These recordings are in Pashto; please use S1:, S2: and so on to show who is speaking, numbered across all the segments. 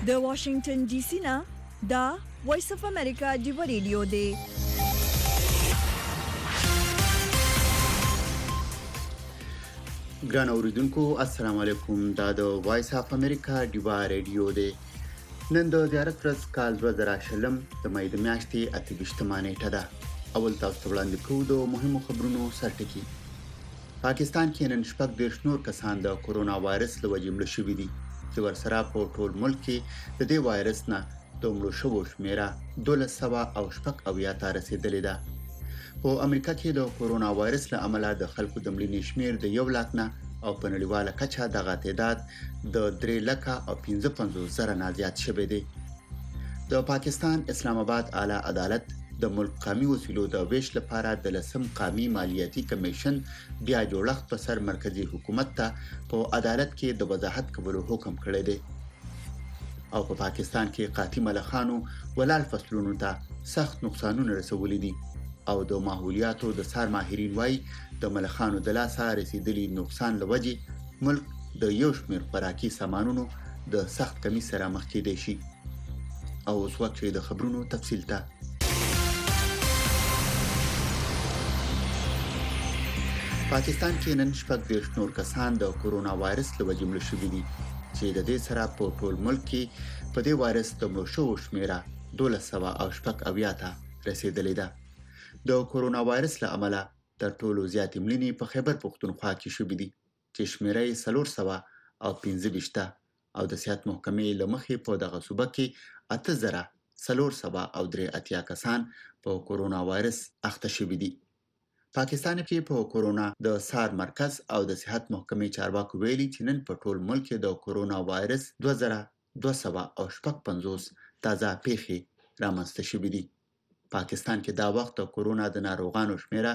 S1: د واشنگټن ډي سي نه دا وایس اف امریکا دی ریډیو دی.
S2: ګران اوریدونکو السلام علیکم. دا د وایس اف امریکا دی ریډیو دی. نن د زیارت ورځ کال 2020 د مې د میاشتې 28مه نیټه ده. اول تاسو ته وړاندې کوو د مهمو خبرونو سرټکی. پاکستان کې نن شپږ دیرش نور کسان د کورونا وایرس له وجې مړه شوي دي چې ورسره په ټول ملک کې د دې وایرس نه د مړو شوو شمیره 1280 ته رسیدلې ده. په امریکا کې د کورونا وایرس له امله د خلکو د مړینې شمیر د 1 لک نه او په نړیواله کچه دغه تعداد د 3,55,000 نه زیات شوی دی. د پاکستان اسلام آباد اعلی عدالت د ملک قومي وسیلو د ویش لپاره د لسم قومي مالیاتي کمیشن بیا جوړښت په سر مرکزی حکومت ته په عدالت کې د وضاحت کولو حکم کړی دی. او په پاکستان کې قاطی ملخانو ولال فصلونو ته سخت نقصانونه رسولي دي او د ماحولیاتو د سار ماهرین وایي د ملخانو د لاسه رسیدلي نقصان لوجې ملک د یو شمېر خوراکي سامانونو د سخت کمی سره مخ کېدی شي. او اوس وخت د خبرونو تفصیل ته. پاکستان کې نن شپږ دیرش نور کسان د کورونا وایرس له وجې مړه شوي دي چې د دې سره په ټول ملک کې په دې وایرس د مړو شوو شمیره 1280 ته رسیدلې ده. د کورونا وایرس له امله تر ټولو زیاتې مړینې په خیبر پختونخوا کې شوې دي چې شمیره یې 415 او د صحت محکمې له مخې په دغه صوبه کې 8483 کسان په کورونا وایرس اخته شوي دي. پاکستان کې په کورونا د سار مرکز او د صحت محکمې چارواکو ویلي چې نن په ټول ملک کې د کورونا وایرس 2255 تازه پیښې رامنځته شوې دي. پاکستان کې دا وخت د کورونا د ناروغانو شمیره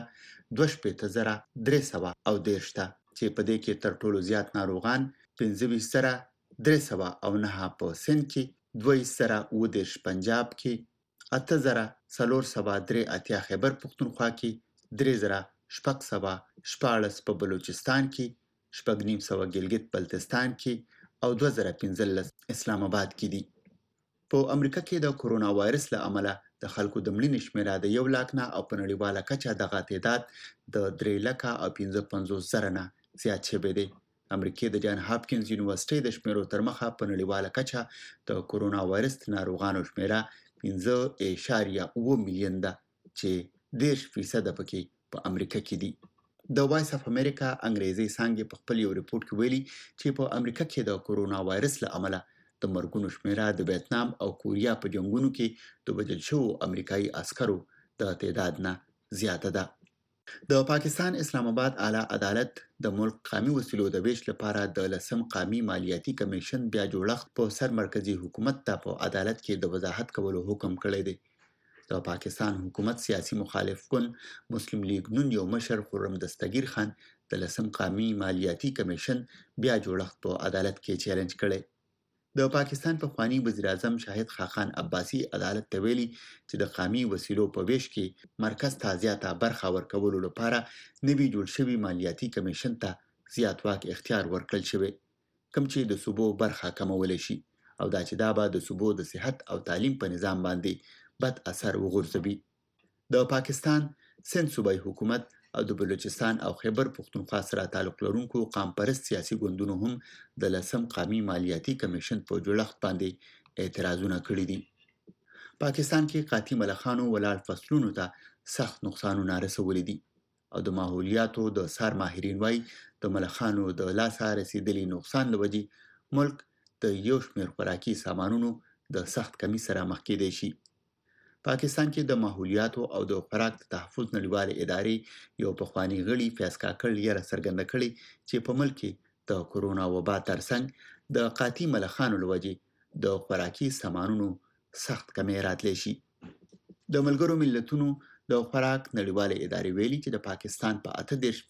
S2: 28310 چې په دې کې تر ټولو زیات ناروغان 25309 په سند کې 2010 پنجاب کې 8483 خیبر پختونخوا کې 3614 په بلوچستان کې 900 ګلګت بلتستان کې او 2015 اسلام آباد کې دي. په امریکا کې د کورونا وایرس له امله د خلکو د مړینې شمیره د 1 لک نه او په نړیواله کچه دغه تعداد د 3,55,000 نه زیات شوی دی. امریکا د جان هاپکینز یونیورسيټي د شمیرو تر مخه په نړیواله کچه د کورونا وایرس ناروغانو شمیره 5.8 میلیون ده چې 10% پکې په امریکا کې دي. د وایس اف امریکا انګریزي څانګې په خپل یو ریپورت کې ویلي چې په امریکا کې د کورونا وایرس له امله د مرګونو شمیره د ویتنام او کوریا په جنگونو کې د وژل شوو امریکایي عسکرو د تعداد نه زیاته ده. د پاکستان اسلام آباد اعلی عدالت د ملک قومي وسیلو د ویش لپاره د لسم قومي مالیاتي کمیشن بیا جوړښت په سر مرکزی حکومت ته په عدالت کې د وضاحت کولو حکم کړی دی. د پاکستان حکومت سیاسي مخالف کن مسلم لیگ نون یو مشر خرم دستگیر خان د لسم قومي مالیاتي کمیشن بیا جوړښت په عدالت کې چیلنج کړی. د پاکستان پخوانی وزیر اعظم شاهد خاقان عباسی عدالت ته ویلي چې د قومي وسیلو په ویش کې مرکز ته زیاته برخه ورکولو لپاره نوي جوړ شوی مالیاتي کمیشن ته زیات واک اختیار ورکړل شوی کوم چې د صوبو برخه کمول شي او دا چې دا به د صوبو د صحت او تعلیم په نظام باندې بد اثر وغورځوي. د پاکستان سند صوبای حکومت او د بلوچستان او خیبر پختونخوا سره تعلق لرونکو قوم پرست سیاسي ګوندونو هم د لسم قومي مالیاتي کمیشن په جوړښت باندې اعتراضونه کړي دي. پاکستان کې قاطی ملخانو ولال فصلونو ته سخت نقصانونه رسولي دي او د ماحولیاتو د سار ماهرین وایي د ملخانو د لاسه رسیدلي نقصان لوجې ملک د یو شمېر خوراکي سامانونو د سخت کمی سره مخ کېدی شي. پاکستان کې د ماحولیاتو او د خوراک د تحفظ نړیوالې ادارې یو پخوانی غړي فیض کاکړ یې څرګنده کړې چې په ملک کې د کورونا وبا ترڅنګ د قاطی ملخانو لوجې د خوراکي سامانونو سخت کمی راتلی شي. د ملګرو ملتونو د خوراک نړیوالې ادارې ویلي چې د پاکستان په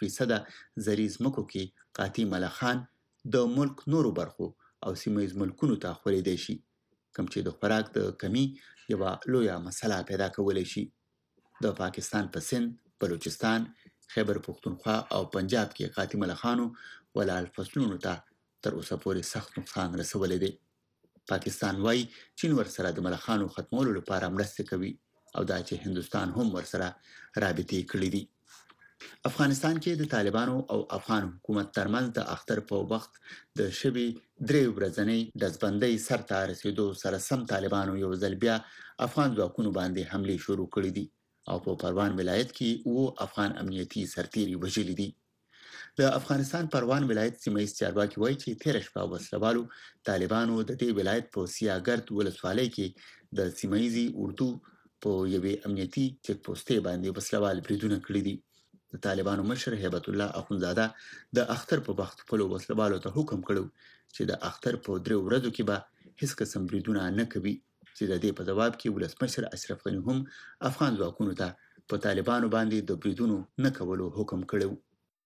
S2: 38% زرعي ځمکو کې قاطی ملخان د ملک نورو برخو او سیمه‌ییز ملکونو ته خورېدی شي کوم چې د خوراک د کمی یوه لویه مسله پیدا کولی شي. د پاکستان په سند، بلوچستان، خیبر پختونخوا او پنجاب کې قاطی ملخانو ولال فصلونو ته تر اوسه پورې سخت نقصان رسولی دی. پاکستان وايي چین ورسره د ملخانو ختمولو لپاره مرسته کوي او دا چې هندستان هم ورسره رابطې کړې دي. افغانستان کې د طالبانو او افغان حکومت ترمنځ د اختر په وخت د شبي 3 ورځنۍ دزبندۍ سر ته رسیدو سره سم طالبانو یو ځل بیا افغان ځواکونو باندې حمله شروع کړې دي او په پروان ولایت کې وو افغان امنیتي سرتیري وژلي دي. د افغانستان پروان ولایت سیمه‌ایز چارواکي وایي چې تیر شپه وسلوالو طالبانو د دې ولایت په سیاګرد ولسوالۍ کې د سیمه‌ایزي اردو په یوې امنیتي چک پوسټې باندې وسلوال بریدونه کړی دي. د طالبانو مشر هیبت الله اخونزاده د اختر په وخت خپل وسلوالو ته حکم کړو چې د اختر په 3 ورځو کې به هیڅ قسم بریدونه نه کوي چې د دې په جواب کې ولسمشر اشرف غنی هم افغان ځواکونو ته په طالبانو باندې د بریدونو نه کولو حکم کړو.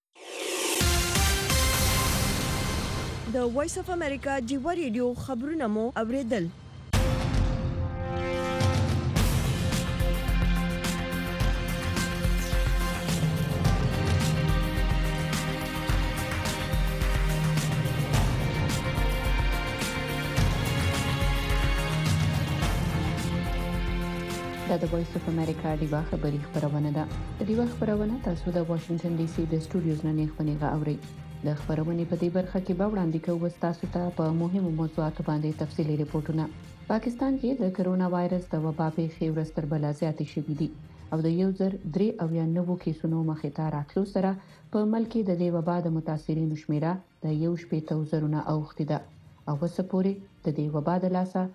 S1: د وایس اف امریکا ډیوا ریډیو خبرونه مو اوریدل.
S3: دا د وایس اف امریکا ډیوا خبری خبرونه ده. د ډیوا خبرونه تاسو د واشنگټن ډي سي د سټوډیوز نه خبرونه اورئ. د خبرونې په دې برخه کې به وړاندې کوو تاسو ته په مهمو موضوعاتو باندې تفصیلي ریپورتونه. پاکستان کې د کرونا وایرس د وبا په خبر ستر بل زیاتې شوې دي او د 1,399 کیسونو مخې ته راتلو سره په ملک کې د دې وبا د متاثرینو شمیره د 1,000 اوښتې ده او وسپوري د دې وبا د لاسه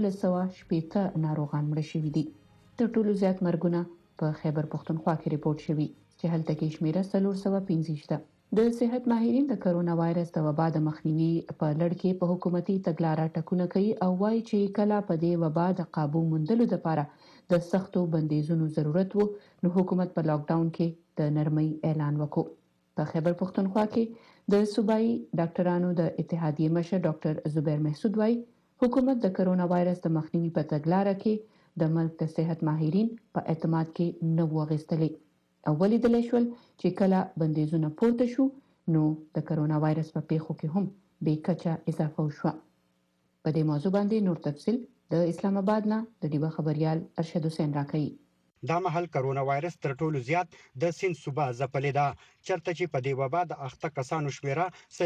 S3: 1280 ناروغان مړ شوي دي. تر ټولو زیات مرګونه په خیبر پختونخوا کې ریپورت شوي چې هلته کې شمیره 415 ده. د صحت ماهرین د کرونا وایرس د وبا د مخنیوي په لړ کې په حکومتي تګلارې ټاکنه کوي او وايي چې کله په دې وبا د قابو موندلو لپاره د سختو بندیزونو ضرورت وو نو حکومت په لاک ډاون کې د نرمۍ اعلان وکړ. په خیبر پختونخوا کې د صوبایي ډاکټرانو د اتحادیې مشر ډاکټر زبیر محسود وايي حکومت د کرونا وایرس د مخنیوي په تګلارې کې د ملک د صحت ماهرین په اعتماد کې نو وغستلې او ولیدل شول چې کله بندیزونه پورته شو نو د کرونا وایرس په پیښو کې هم به کچا اضافه وشو. په دې موضوع باندې نور تفصیل د اسلام آباد نه د ډیوا خبريال ارشد حسین راکړي.
S4: دا مهال کرونا وایرس تر ټولو زیات د سند صوبه ځپلې ده چرته چې په دې وبا د اخته کسانو شمیره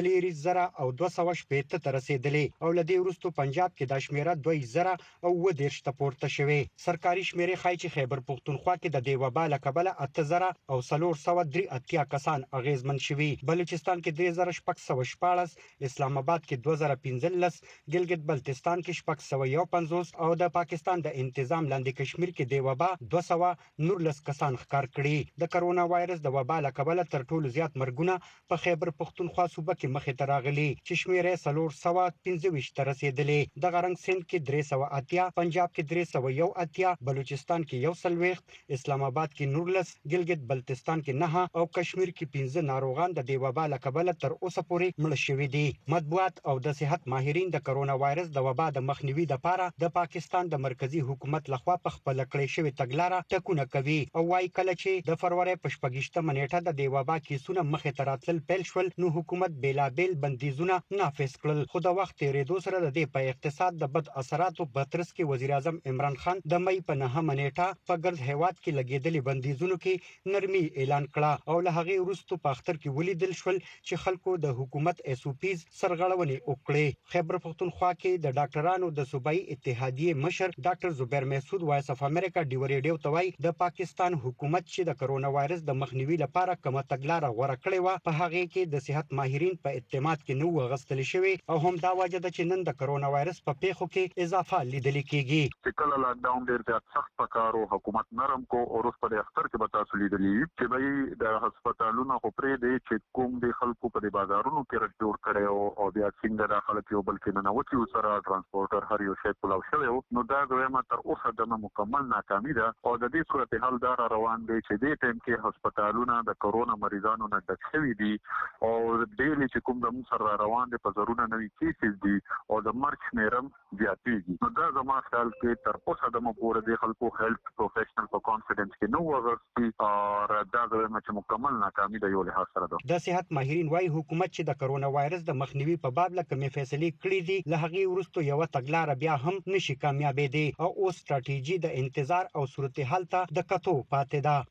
S4: 4,280 ته رسیدلې او لدی وروسته پنجاب کې د شمیره 2,010 ته پورته شوه. سرکاري شمیره خای چې خیبر پختونخوا کې د دې وبا لکبله 8,483 کسان اغیزمن شوي. بلوچستان کې 3,614 اسلام آباد کې 2015 ګلګت بلتستان کې 651 او د پاکستان د انتظام لاندې کشمیر کې د وبا 219 کسان ښکار کړي. د کرونا وایرس د وبا لکبله تر ټولو زیات مرګونه په خیبر پختونخوا صوبه کې مخې ته راغلي چې شمیره 415 ته رسیدلې. د غرنګ سند کې 380 پنجاب کې 381 بلوچستان کې 140 اسلام آباد کې 19 ګلګت بلتستان کې 9 او کشمیر کې 15 ناروغان د دې وبا لکبله تر اوسه پورې مړ شوي دي. مطبوعات او د صحت ماهرین د کرونا وایرس د وبا د مخنیوي لپاره د پاکستان د مرکزی حکومت لخوا په خپل کړې شوی تګلارې ټاکنه کوي او وايي کله چې د فروری په 28 نیټه د دې وبا کیسونه مخې ته راتلل پیل شول نو حکومت بیلابل بندیزونه نافذ کړل. خو د وخت تیریدو سره د دې په اقتصاد د بد اثراتو په ترڅ کې وزیر اعظم عمران خان د مې په 9 نیټه په ګرځ هیواد کې لګیدلې بندیزونو کې نرمي اعلان کړه او له هغه وروسته په اختر کې ولیدل شول چې خلکو د حکومت اس او پیز سرغړونې وکړې. خیبر پختونخوا کې د ډاکټرانو د صوبایي اتحادیې مشر ډاکټر زبیر محسود وایس اف امریکا ډیوا ریډیو ته وايي د پاکستان حکومت چې د کرونا وایرس د مخنیوي لپاره کومه تګلارې غوړه کړې و په هغه کې د صحت ماهرین په اعتماد کې نو غستل شوی او هم دا وجه ده چې نن د کرونا وایرس په پیښو کې اضافه لیدل کېږي.
S5: چې کله لاک ډاون ډیر زیات سخت پکارو حکومت نرم کو او اوس په اختر کې به تاسو لیدلې چې به د هسپتالونو خو پرې دی چې کوم د خلکو په بازارونو کې رټ جوړ کړي او بیا څنګه د خلکو یو بل کې نه نوتی سره ترانسپورټر هر یو شی کولو شوی نو دا دویمه تر اوسه د مکمل ناکامي ده او د دې صورتحال دا روان دی چې د ټیم کې هسپتالونه د کرونا مریضانو نه ډک شوي دي او ډېری چې کوم د سره روان دي په زرونه نوي کیسز دي او د مرګ شمیرم زیاتېږي. نو دا زما خیال کې تر اوسه د مپور د خلکو هیلث پروفیشنل په کانفیډنس کې نو وغوښتي او دا د چې مکمل ناکامي د یو لحاظ سره ده.
S4: د صحت ماهرین وايي حکومت چې د کرونا وایرس د مخنیوي په باب لکه فیصلې کړې دي له هغې وروسته یو تګلارې بیا هم نشي کامیابېدې او اوس ستراتیژي د انتظار او صورتحال ته د کتو پاتې ده.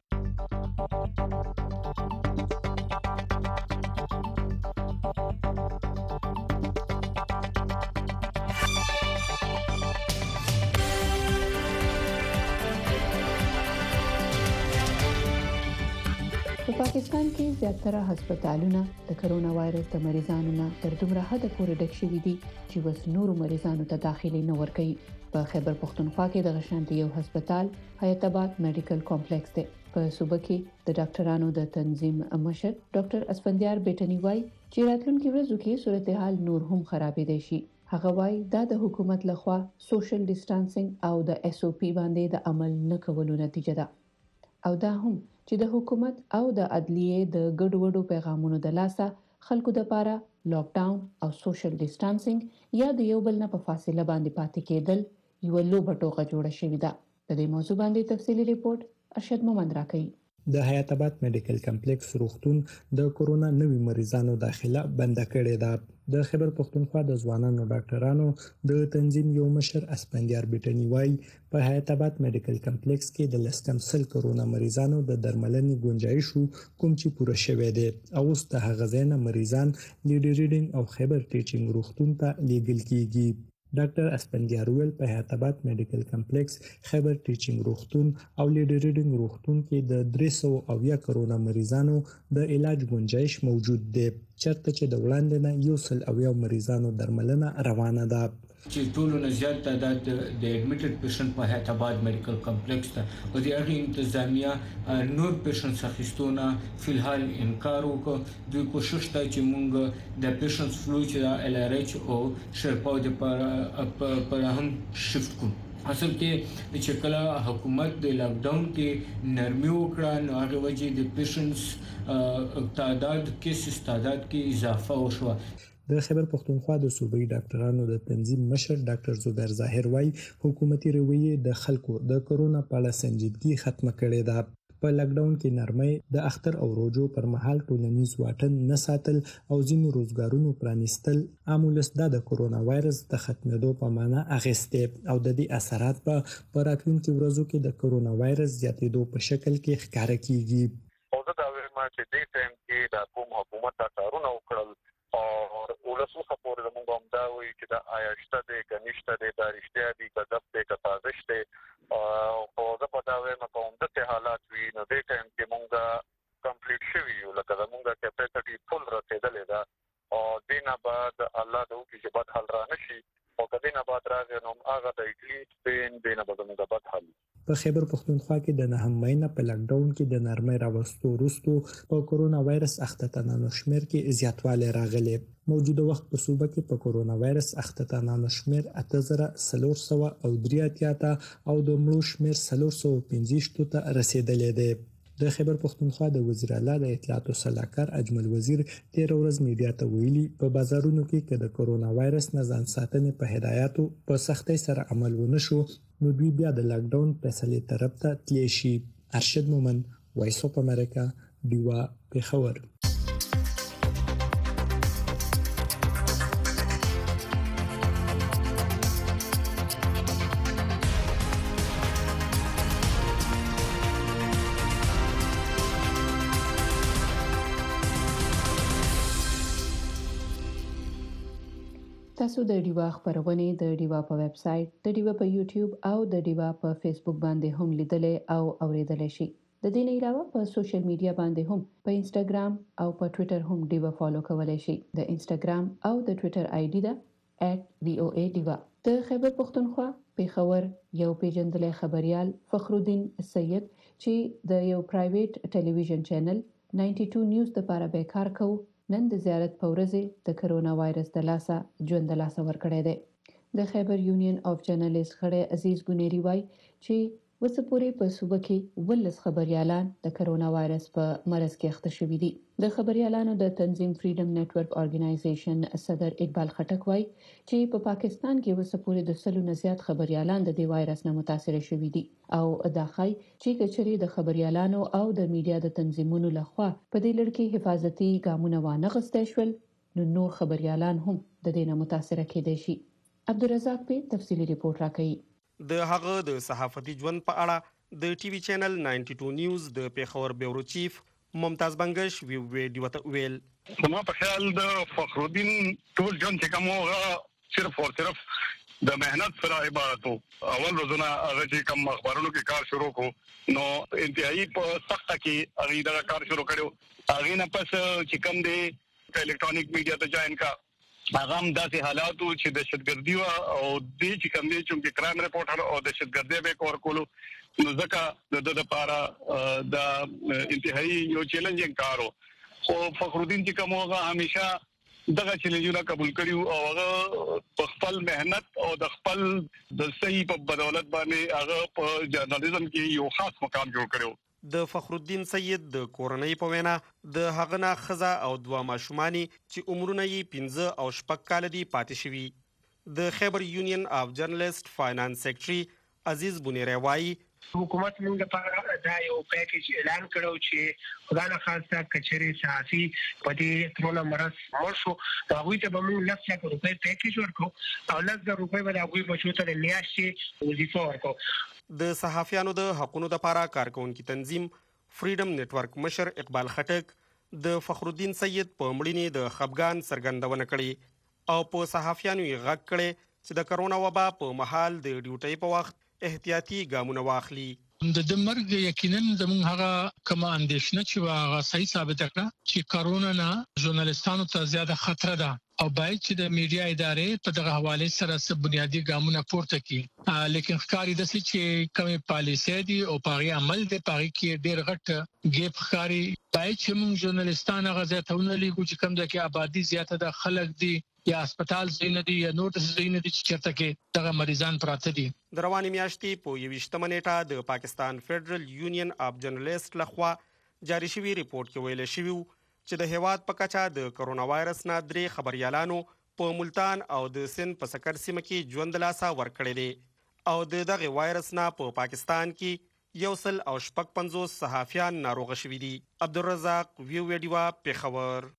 S3: په پاکستان کې زیاتره هسپتالونه د کرونا وایرس د مریضانو نه تر دومره حد پورې ډک شوي دي چې وس نورو مریضانو ته داخلي نه ورکوي. په خیبر پختونخوا کې د غشانتي یو هسپتال حیات آباد میډیکل کمپلیکس دی. په صوبه کې د ډاکټرانو د تنظیم مشر ډاکټر اسفندیار بیٹنی وایي چې راتلونکي ورځو کې صورتحال نور هم خرابېدای شي. هغه وایي دا د حکومت لخوا سوشل ډیسټانسینګ او د اس او پی باندې د عمل نه کولو نتیجه ده او دا هم چې د حکومت او د عدلیې د ګډوډو پیغامونو د لاسه خلکو د لپاره لاک ډاون او سوشل ډیسټانسینګ یا د یو بل نه په فاصله باندې پاتې کېدل یو لوبه ټوکه جوړه شوې ده. د دې موضوع باندې تفصیلی ریپورت ارشد مومند راکړي.
S6: د حیات آباد میډیکل کمپلیکس روغتون د کورونا نوي مریضانو داخله بند کړې ده. د خیبر پختونخوا د ځوانانو ډاکټرانو د تنظیم یو مشر اسفندیار بیٹنی وایي په حیات آباد میډیکل کمپلیکس کې د لسکم سل کورونا مریضانو د درملنې گنجایش کوم چې پوره شوی دی او اوس د هغه ځای نه مریضان لیډي ریډینګ او خیبر ټیچینګ روغتون ته لیږل کیږي. ډاکټر اسفندیار ویل په حیات آباد میډیکل کمپلیکس خیبر ټیچینګ روغتون او لیډي ریډینګ روغتون کې د 300 کورونا مریضانو د علاج گنجایش موجود دی چرته چې د وړاندې نه 100 مریضانو درملنه روانه ده.
S7: چې ټولو نه زیات تعداد د اډمیټډ پیشنټ په حیات آباد میډیکل کمپلیکس ته او د هغه انتظامیه نور پیشنټس اخیستونه فلحال انکار وکړ. دوی کوشش کوي چې موږ د پیشنټس فلو چې ال ار ایچ او شرپاو د پر هم شفت کوو. اصل کې چې کله حکومت د لاک ډاون کې نرمي وکړه نو هغه وجه د پیشنټس تعداد کې اضافه وشوه.
S6: د خیبر پختونخوا د صوبایي ډاکټرانو د تنظیم مشر ډاکټر زبیر ظاهر وایي حکومتي رویه د خلکو د کرونا په اړه سنجیدګي ختمه کړې ده. په لاک ډاون کې نرمۍ د اختر او روزو پر مهال ټولنیز واټن نه ساتل او ځینو روزګارونو پرانیستل عامولس د کرونا وایرس د ختمېدو په معنا اغسته او د دې اثرات په راتلونکي ورځو کې د کرونا وایرس زیاتېدو په شکل کې ښکاره کیږي.
S5: او دا وایم چې د ټیم کې د کوم حکومت کارونه وکړل او ولسو سپورټ زموږ هم دا وایي چې د آیاشته د کنيشته د رښتیا دي کذب د کتازش ته او دا په دا وایم کوم د حالات وی نو د ټیم کې مونږه کمپلیټ شوی یو لکه زموږه کیپاسټي فل رسیدلې ده او دینه بعد الله د وکي چې بد حل را نشي او کدینه بعد راځي نو هغه د اټلی سپین دینه بعد موږ بد حل.
S6: په خیبر پختونخوا کې د نهم مهینه په لاک ډاون کې د نرمۍ راوستو وروسته په کرونا وایرس اختتانانو شمیر کې زیاتوالی راغلی. موجوده وخت په صوبه کې په کرونا وایرس اختتانانو شمیر 8383 ته او د مړو شمیر 415 ته رسیدلی دی. د خیبر پختونخوا د وزیر اعلی د اطلاعات او سلاکار اجمل وزیر 13 ورځ میډیا ته ویلي په بازارونو کې د کرونا وایرس نه ځان ساتنې په هدایاتو په سختۍ سره عمل ونه شو نو دوی بیا د لاک ډاون فیصلې طرف ته تللی شي. ارشد مومند وایس اف امریکا دیوا پیښور.
S3: تاسو د ډیوا خبرونه د ډیوا په ویب سټ، د ډیوا په یوټیوب او د ډیوا په فیسبوک باندې هم لیدلای او اوریدلای شئ. د دې نه علاوه په سوشل میډیا باندې هم په انستګرام او په ټوئیټر هم ډیوا فالو کولای شئ. د انستګرام او د ټوئیټر آی ډی ده @voa ډیوا. د خیبر پختونخوا پیښور یو پیژندل خبريال فخرالدین سید چې د یو پرایویټ ټلویزیون چینل 92 نیوز لپاره به کار کوي نن د زیارت په ورځ د کرونا وایرس د لاسه ژوند د لاسه ورکړی دی. د خیبر یونین اف جرنالیست خړې عزیز ګونیری وای چې وسپورې په صوبه کې ولس خبريالان د کرونا وایرس په مرض کې اخته شوي دي. د خبريالانو د تنظیم فریډم نتورک ارګنایزیشن صدر اقبال خټک وایي چې په پاکستان کې وسپورې د سلو نه زیات خبريالان د دې وایرس نه متاثر شوي دي او دا ښایي چې کچري د خبريالانو او د میډیا د تنظیمونو لخوا په دې لړ کې حفاظتي ګامونه وانغستل شول نو نور خبريالان هم د دې نه متاثر کېدای شي. عبدالرزاق په تفصیلی ریپورت راکړي.
S8: د هغه د صحافتي ژوند په اړه د ټي وي چینل 92 نیوز د پیښور بیورو چیف ممتاز بنگش ویډیو ته ویل
S9: زما په خیال د فخرالدین ټول ژوند چې کوم هغه صرف او صرف د مهنت سره عبارت وو. اول روزونه هغه چې کوم اخبارونو کې کار شروع کو نو انتهایی په سخته کې هغه دا کار شروع کړو. هغه نه پس چې کوم دی الکترونیک میډیا ته ځاین کا هغه هم داسې حالاتو چې دهشتګردي او د چې کوم دي چې کرایم ریپورټر او دهشتګردي به کور کولو نو ځکه د لپاره د انتهایی یو چیلنجینګ کارو. خو فخرالدین چې کوم هغه همیشه دغه چیلنجونه قبول کړیو او هغه په خپل مهنت او د خپل د صحیح په بدولت باندې هغه په جرنالیزم کې یو خاص مقام جوړ کړو.
S8: د فخرالدین سید د کورنۍ په وینا د هغه نه خزه او دوه ماشومانی چې عمرونه یې 15 او 16 کال دي پاتې شوي. د خیبر یونین اف جرنالست فاینانس سیکریټري عزیز بنیری وایي
S10: حکومت موږ لپاره دا یو پیکیج اعلان کړو چې خدانه خاصه کچري صحافي په دې کرونا مرض مرشو هغه ته به موږ 1,00,000 روپۍ پیکیج ورکو او 1,00,000 روپۍ به هغه بچو ته میاشتې وظیفه ورکو.
S8: د صحافیانو د حقوقو لپاره کارکونکو تنظیم فریډم نتورک مشر اقبال خټک د فخرالدین سید په مړینې د خفګان څرګندونه کړې او په صحافیانو یې غږ کړي چې د کرونا وبا په مهال د ډیوټۍ په وخت احتیاطي ګامونه واخلي.
S11: د مرګ یقینا زموږ هغه کوم اندېښنه چې هغه صحیح ثابت کړه چې کرونا نه ژورنالستانو ته زیاته خطر ده او باید چې د میډیا ادارې په دغه حواله سره سب بنیادی ګامونه پورته کړي. لیکن ښکاری د څه چې کومه پالیسي دي او پاغي عمل دي پاغي کې ډېر غټ ګیپ ښکاری. باید چې موږ ژورنالستان غزتهونه لیکو چې کوم ځکه آبادی زیاته د خلک دي یا هسپتال زینه دي یا نور څه زینه دي چې چرته کې دغه مریضان پراته دي.
S8: د رواني میاشتې په 28 نیټه د پاکستان فدرل یونین اف جرنالست لخوا جاری شوی ریپورت کې ویل شوی چې د هیواد په کچه د کرونا وایرس نه 3 خبريالانو په ملتان او د سند په سکر سیمه کې ژوند لاسه ورکړی دی او دغه وایرس نه په پاکستان کې 155 صحافیان ناروغ شوي دي. عبدالرزاق ویډیو پیښور.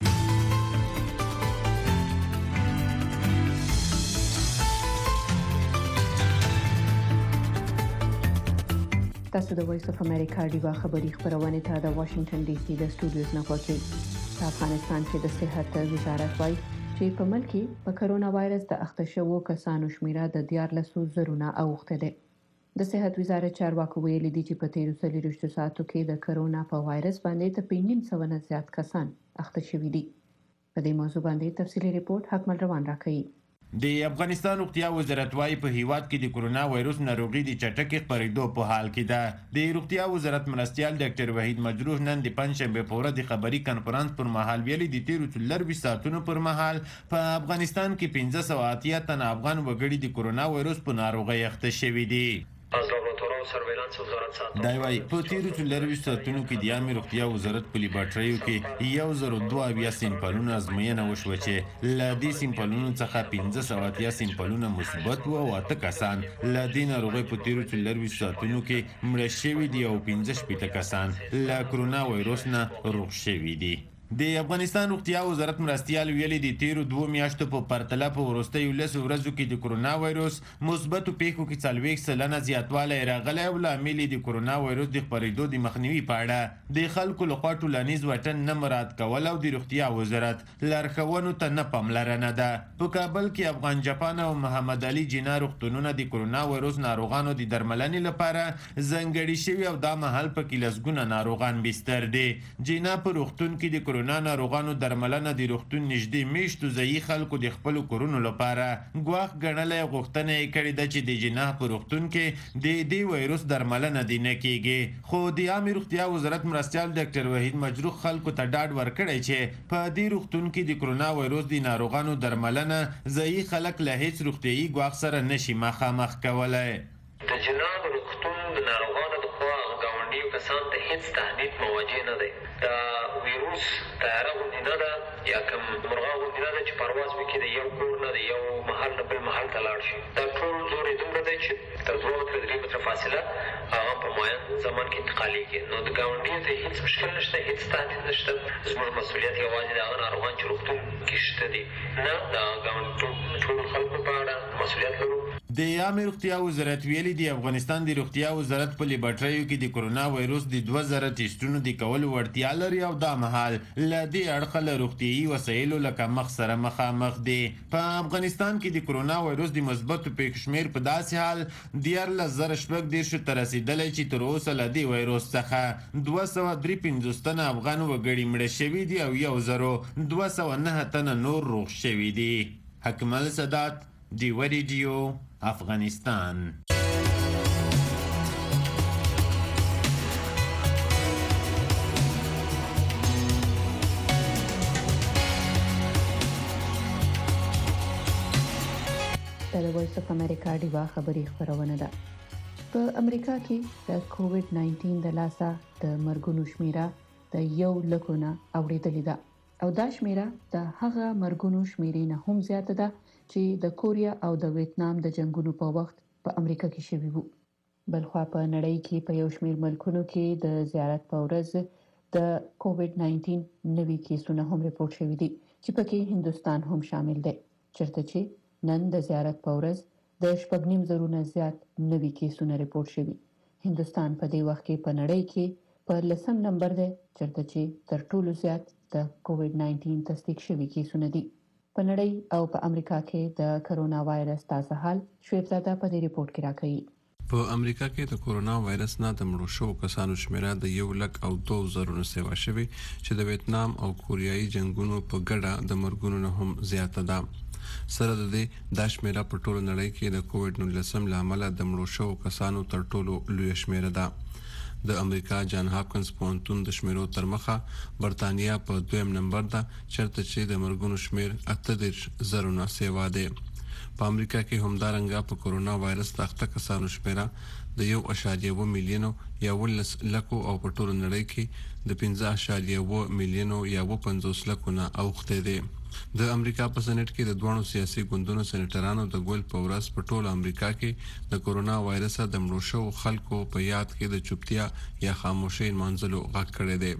S3: تاسو د وایس اف امریکا ډیوا خبری خبرونه ته د واشنگټن ډي سي د سټوډیوز نه کوي. په افغانستان کې د صحت وزارت وايي چې په ملک کې په کرونا وایرس د اخته شوو کسانو شمیره د 14,000 نه اوخته ده. د صحت وزارت چارواکو ویلي دي چې په 13 ساعتو کې د کرونا په وایرس باندې ته 500 نه زیات کسان اخته شوي دي. په دې موضوع باندې تفصیلي ریپورت حکمل روان راکړي.
S12: د افغانستان روغتیا وزارت وايي په هیواد کې د کرونا وایروس ناروغي د چټکې خپرېدو په حال کې ده. د روغتیا وزارت مرستيال ډاکټر وحید مجروح نن د پنځشنبه په ورځ د خبري کانفرنس پر مهال ویلي د 13 ساعتونو پر مهال په افغانستان کې 1580 تن افغان وګړي د کرونا وایروس په ناروغي اخته شوي دي. دا وايي په 13 ساعتونو کې د عامه روغتیا وزارت په لیبارټریو کې 102 سیمپلونه ازموینه وشوه چې له دې سیمپلونو څخه 1580 سیمپلونه مثبت وو او 8 کسان له دې ناروغۍ په 13 ساعتونو کې مړه شوي دي او 15 کسان له کرونا وایروس نه روغ شوي دي. د افغانستان روغتیا وزارت مرستيال ویلي د 2 میاشتو په پرتله په ورستیو 10 ورځو کې د کرونا وایروس مثبتو پیښو کې 40% زیاتوالی راغلی او لامل د کرونا وایروس د خپرېدو د مخنیوي په اړه د خلکو لخوا ټولنیز واټن نه مراعات کول او د روغتیا وزارت لارښوونو ته نه پاملرنه ده. په کابل کې افغان جاپان او محمد علي جینا روغتونونه د کرونا وایروس ناروغانو د درملنې لپاره ځانګړي شوي او دا مهال پکې لسګونه ناروغان بستر دي. جینا په روغتون کې د کرونا ناروغانو درملنه د روغتون نږدې میشتو ځایي خلکو د خپل کورونو لپاره ګواښ ګڼلې غوښتنه یې کړې ده چې د جناح په روغتون کې د دې وایروس درملنه دې نه کیږي. خو د عامه روغتیا وزارت مرستيال ډاکټر وحید مجروح خلکو ته ډاډ ورکړی چې په دې روغتون کې د کرونا وایروس د ناروغانو درملنه ځایي خلک له هیڅ روغتیايي ګواښ سره نشي مخامخ کولای.
S13: د جناح روغتون د ناروغانو د خوا ګاونډیو کسان ته هیڅ تهدید مواجه نه دی. دا ویروس طیاره غوندې نه ده یا کوم مرغا غوندې نه ده چې پرواز وکړي د یو کور نه د یو محل نه بل محل ته لاړ شي. دا ټول زور یې دومره دی چې تر 2 متره 3 متره فاصله هغه په معین زمان کې انتقالېږي. نو د ګاونډیو ته هیڅ مشکل نشته، هیڅ تهدید نشته. زموږ مسؤلیت یوازې د هغه ناروغان چې روغتون کې شته دي نه د ګاونډي ټول خلکو په اړه مسؤلیت لرو.
S12: د عامه روغتیا وزارت ویلي دی افغانستان د روغتیا وزارت په لیبارټریو کې د کورونا وایروس د 2000 ټیسټونو د کولو وړتیا لري او دا مهال ل دې اړخ له روغتيایي وسایلو لکه مخ سره مخامخ دي. په افغانستان کې د کورونا وایروس د مثبتو پیښو شمیر په داسې حال 14,000 تر رسیدلی چې تر اوسه له دې وایروس څخه 253 تنه افغان وګړي مړه شوي دي او 1209 تنه نور روغ شوي دي. حکمل سادات، ډیوه ریډیو، افغانستان.
S3: د وایس اف امریکا ډیوا خبري خبرونه ده. په امریکا کې د کووډ 19 د لاسه د مرګونو شمیره د 1,00,000 نه اوریدلې ده او دا شمیره د هغه مرګونو شمیرې نه هم زیاته ده چې د کوریا او د ویتنام د جنگونو په وخت په امریکا کې شوي وو. بلخوا په نړۍ کې په یو شمیر ملکونو کې د زیارت په ورځ د کووډ 19 نوي کیسونه هم ریپورت شوي دي چې پکې هندستان هم شامل دی، چیرته چې نن د زیارت په ورځ د 9,000 زیات نوي کیسونه ریپورت شوي. هندستان په دې وخت کې په نړۍ کې په 10م نمبر دی، چیرته چې تر ټولو زیات د کووډ 19 تصدیق شوي کیسونه دي. په نړۍ او په امریکا کې د کرونا وایرس تازه حال شعیب زاده په دې ریپورت کې راکړي.
S14: په امریکا کې د کرونا وایرس نه د مړو شوو کسانو شمیره د 1,02,000 سیوا شوی چې د ویتنام او کوریایي جنگونو په ګډه د مرګونو نه هم زیاته ده. سره د دې د شمیره په ټوله نړۍ کې د کووډ 19 لامل د مړو شوو کسانو تر ټولو لوی شمیره ده. د امریکا جان هاپکنز پوهنتون د شمیرو تر مخه برتانیا په 2م نمبر ده، چیرته چې د مرګونو شمیر 38,000 سیوا ده. په امریکا کې همدارنګه په کورونا وایرس د اخته کسانو شمیره د 1.1 میلیون یا 10 لک او په ټوله نړۍ کې د 15.1 میلیون یا 50 لک نه اوخته ده. د امریکا په سېنات کې د دوه سیاسي ګوندونو سېنیټرانو د ګول په ورځ په ټوله امریکا کې د کورونا وایرس د مړو شوو خلکو په یاد کې د چوپتیا یا خاموشۍ منځلو غږ کړی دی.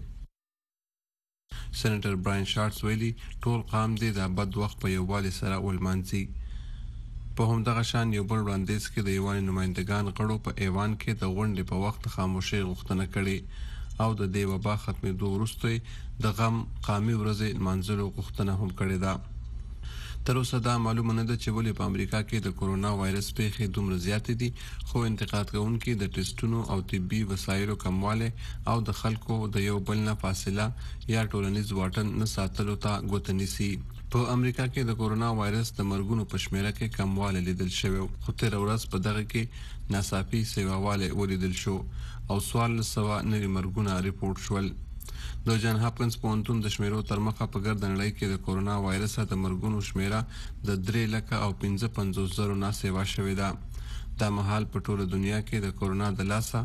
S14: سېنیټر براین شارټس ویلي ټول قام دې د بد وخت په یووالي سره ولمانځي. په همدغه شان یو بل وړاندیز کې د یووالي نمائندګان غړو په ایوان کې د غونډې په وخت خاموشۍ غوښتنه کړې او د دې وبا ختمېدو وروسته د غم قامي ورځې منځلو غوښتنه هم کړې ده. تر اوسه دا معلومه نه ده چې ولې په امریکا کې د کورونا وایرس پیښې دومره زیاتې دي، خو انتقاد کوونکي د ټیسټونو او طبي وسایلو کمواله او د خلکو د یو بل نه فاصله یا ټولنیز واټن نه ساتلو ته ګوته نیسي. په امریکا کې د کورونا وایرس د مرګونو په شمیره کې کمواله لیدل شوی، خو تر ورځ په دغه کې ناڅاپي سیواواله ولیدل شو او 1400 نوي مرګونه ریپورت شول. د جان هاپکنز پوهنتون د شمیرو تر مخه په ګرد نړۍ کې د کورونا وایرس د مرګونو شمیره د 3,55,000 نه سیوا شوې ده. دا مهال په ټوله دنیا کې د کورونا د لاسه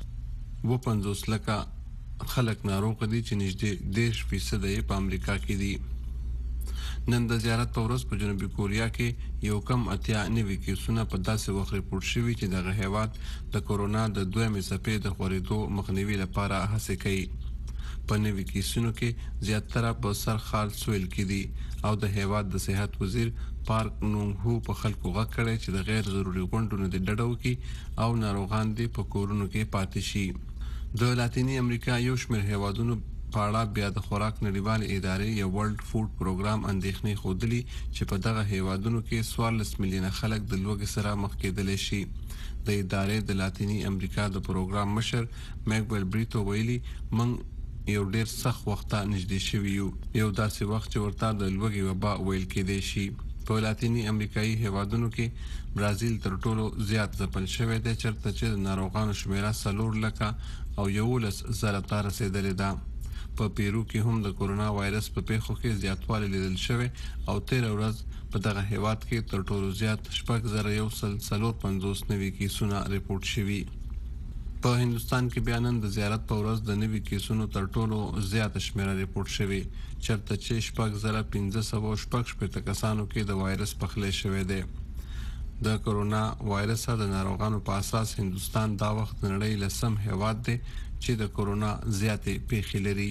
S14: 50 لک خلک ناروغ دي چې نږدې 10% په امریکا کې دي. نن د زیارت په ورځ په جنوبي کوریا کې یو کم 89 کیسونه په داسې وخت ریپورت شوي چې دغه هیواد د کورونا د 2مې څپې د خورېدو مخنیوي لپاره هڅې کوي. په نوي کیسونو کې زیاتره په سرخال سویل کې دي او د هیواد د صحت وزیر پارک نونګ هو په خلکو غږ کړی چې د غیر ضروري غونډو نه د ډډه وکړي او ناروغان دي په کورونو کې پاتې شي. د لاتینی امریکا یو شمېر هیوادونو په اړه بیا د خوراک نړیوال ادارې یا ورلد فود پروګرام اندېښنې ښودلي چې په دغه هیوادونو کې 14 میلیونه خلک د لوږې سره مخ کېدلی شي. د ادارې د لاتینی امریکا د پروګرام مشر میګویل بریتو ویلي موږ یو ډیر سخت وخت ته نږدې شوي یو داسې وخت چې ورته د لوږې وبا ویل کېدی شي. په لاتینی امریکایي هیوادونو کې برازیل تر ټولو زیات ځپل شوی دی، چېرته چې د ناروغانو شمیره 4 لک او 11,000 ته رسیدلې ده. په پیرو کې هم د کورونا وایرس په پیښو کې زیاتوالی لیدل شوی او 13 ورځ په دغه هیواد کې تر ټولو زیات 6,150 نوي کیسونه ریپورت شوي. په هندستان کې بیانن د زیارت په ورځ د نوي کیسونو تر ټولو زیات شمیره ریپورت شوی چرته چې 15,500 کسانو کې د وایرس پخلی شوی دی د کرونا وایرس د ناروغانو په اساس هندستان دا وخت نړۍ لسم هیواد دی چې د کرونا زیاتې پیښې لري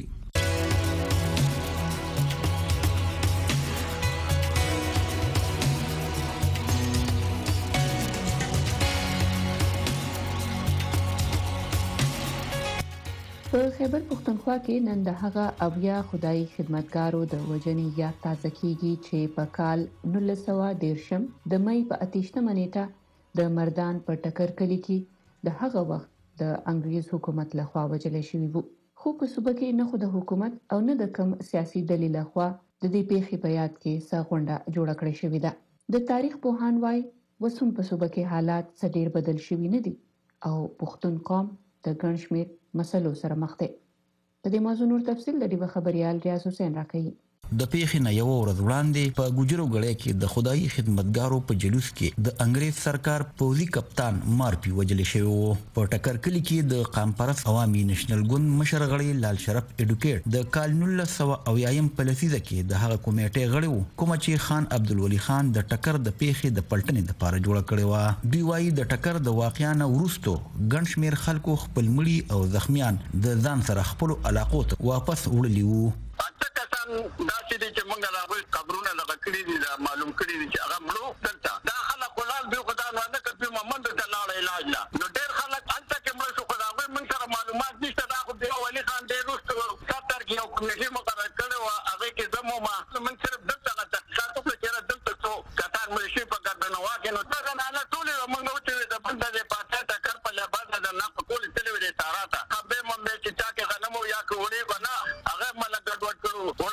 S3: په خیبر پختونخوا کې نن د هغه اویا خدای خدمتګارو د وجنې یاد تازه کیږي چې په کال 1913 د مې په 28 نیټه د مردان په ټکر کلی کې د هغه وخت د انګریز حکومت لخوا وجل شوی وو خو په صوبه کې نه خو د حکومت او نه د کم سیاسي ډلې لخوا د دې پیښې په یاد کې څرګنده جوړ کړی شوی ده د تاریخ پوهان وايي وسوم په صوبه کې حالات ډېر بدل شوی نه دي او پښتون قوم د ګڼ شمېر مسلو سره مخ دی د دې موضوع نور تفصیل د دې خبريال ریاض حسین راکړي
S15: د پیښې نه یو ورځ وړاندې په ګوجرو غړې کې د خدای خدمتګارو په جلوس کې د انګریز سرکار پوزي کپتان مارپی وجل شوی وو په ټکر کلی کې د قامپرس عوامي نېشنل ګوند مشر غړي لال شرف اډوکیټ د کال 1900 په لسیزه کې د هغه کمیټې غړي وو کوم چې خان عبدالولي خان د ټکر د پیښې د پلټنې لپاره جوړ کړی و دوی وايي د ټکر د واقعانه ورستو ګڼ شمېر خلکو خپل مړي او زخمیان د ځان سره خپل علاقو ته واپس وړلي وو
S9: دا چې موږ راغلي قبرونه لغکړي دي معلوم کړي دي چې هغه مړو دلته دا خلک ولال به خدای نه کوي محمد ته لاړ علاج لا نو ډېر خلک انت کې مړ شو خدای موږ سره معلومات نشته دا خو دی ولي خان ډېر روست کاتر کې یو کمیټه مقرر کړو هغه کې زمو ما موږ صرف دلته تاسو په چیرې دلته څو کاتر مړ شي په ګردنوا کې نو څنګه نه ټول موږ چې د بنده د پاتې تا کار په لباس د نه په کول تلوي تاراته خبره مې چې چا کې غنمو یا کوړي بنا هغه مل ګډوډ کړو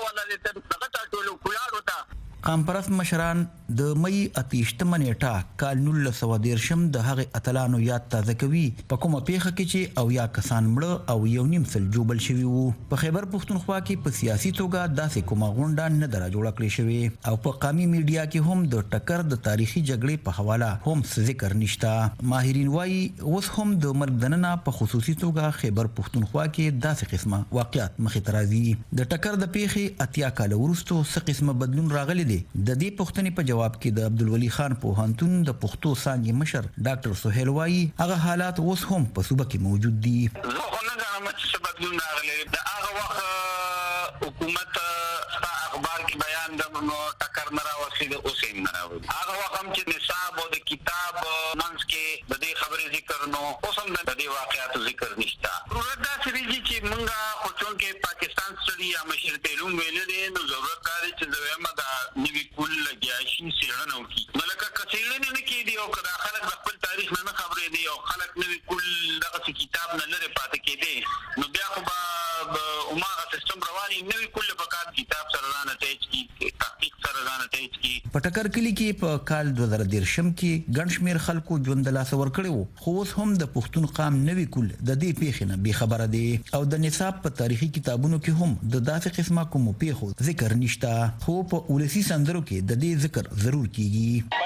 S15: قامپرس مشران د مې 28 نیټه کال 1913 د هغه اتلانو یاد تازه کوي په کومه پیښه کې چې او یا کسان مړه او یو نیم سل جوبل شوی وو په خیبر پختونخوا کې په سیاسي توګه داسې کومه غونډه نه درا جوړ کړې شوی او په قومي میډیا کې هم د ټکر د تاریخي جګړې په حواله هم ذکر نشته ماهرین وايي اوس هم د مرګ دننه په خصوصي توګه خیبر پختونخوا کې داسې قسمه واقعیت مخې ته راځي د ټکر د پیښې اتیا کال وروسته څه قسمه بدلون راغلی دی د دې پوښتنې په جواب کې د عبدالولي خان پوهنتون د پښتو څانګې مشر ډاکټر سهیل وايي هغه حالات اوس هم په صوبه کې موجود دي
S9: زه نه غواړم چې بدلون راغلی د هغه وخت حکومت اخبار کې بیان د ټکر نه راوځي د اوسین نه راوځي هغه وخت هم چې نصاب او د کتاب منځ کې د دې خبرې ذکر نو اوس هم د دې واقعیاتو ذکر نشته ورته سړي چې موږ خو څنګه پاکستان سړي یا مشر پیلون ویل دي نو ضرورت لري چې زما د نوی کول لګیاشي سیړنه وکي ملکه کڅیړنه نه کیدی او کدا خلک خپل تاریخ نه خبرې دي او خلک نوی کول دغه کتاب نه لري پاتې کېدي نو بیا خو به عمره سیستم رواني نوی کول په کار کتاب سره نه تېج کی تحقیق سره نه تېج کی
S15: په ټکر کلی کې په کال 2013 کې ګڼ شمېر خلکو ژوند لاس ور کړو خو اوس هم د پښتون قام نوی کول د دې پیښې نه به خبره دي او د نصاب په تاریخي کتابونو کې هم د داسې قسمه کوم پیښو ذکر نشته خو په ولسی سندرو کې د دې ذکر ضرور کیږي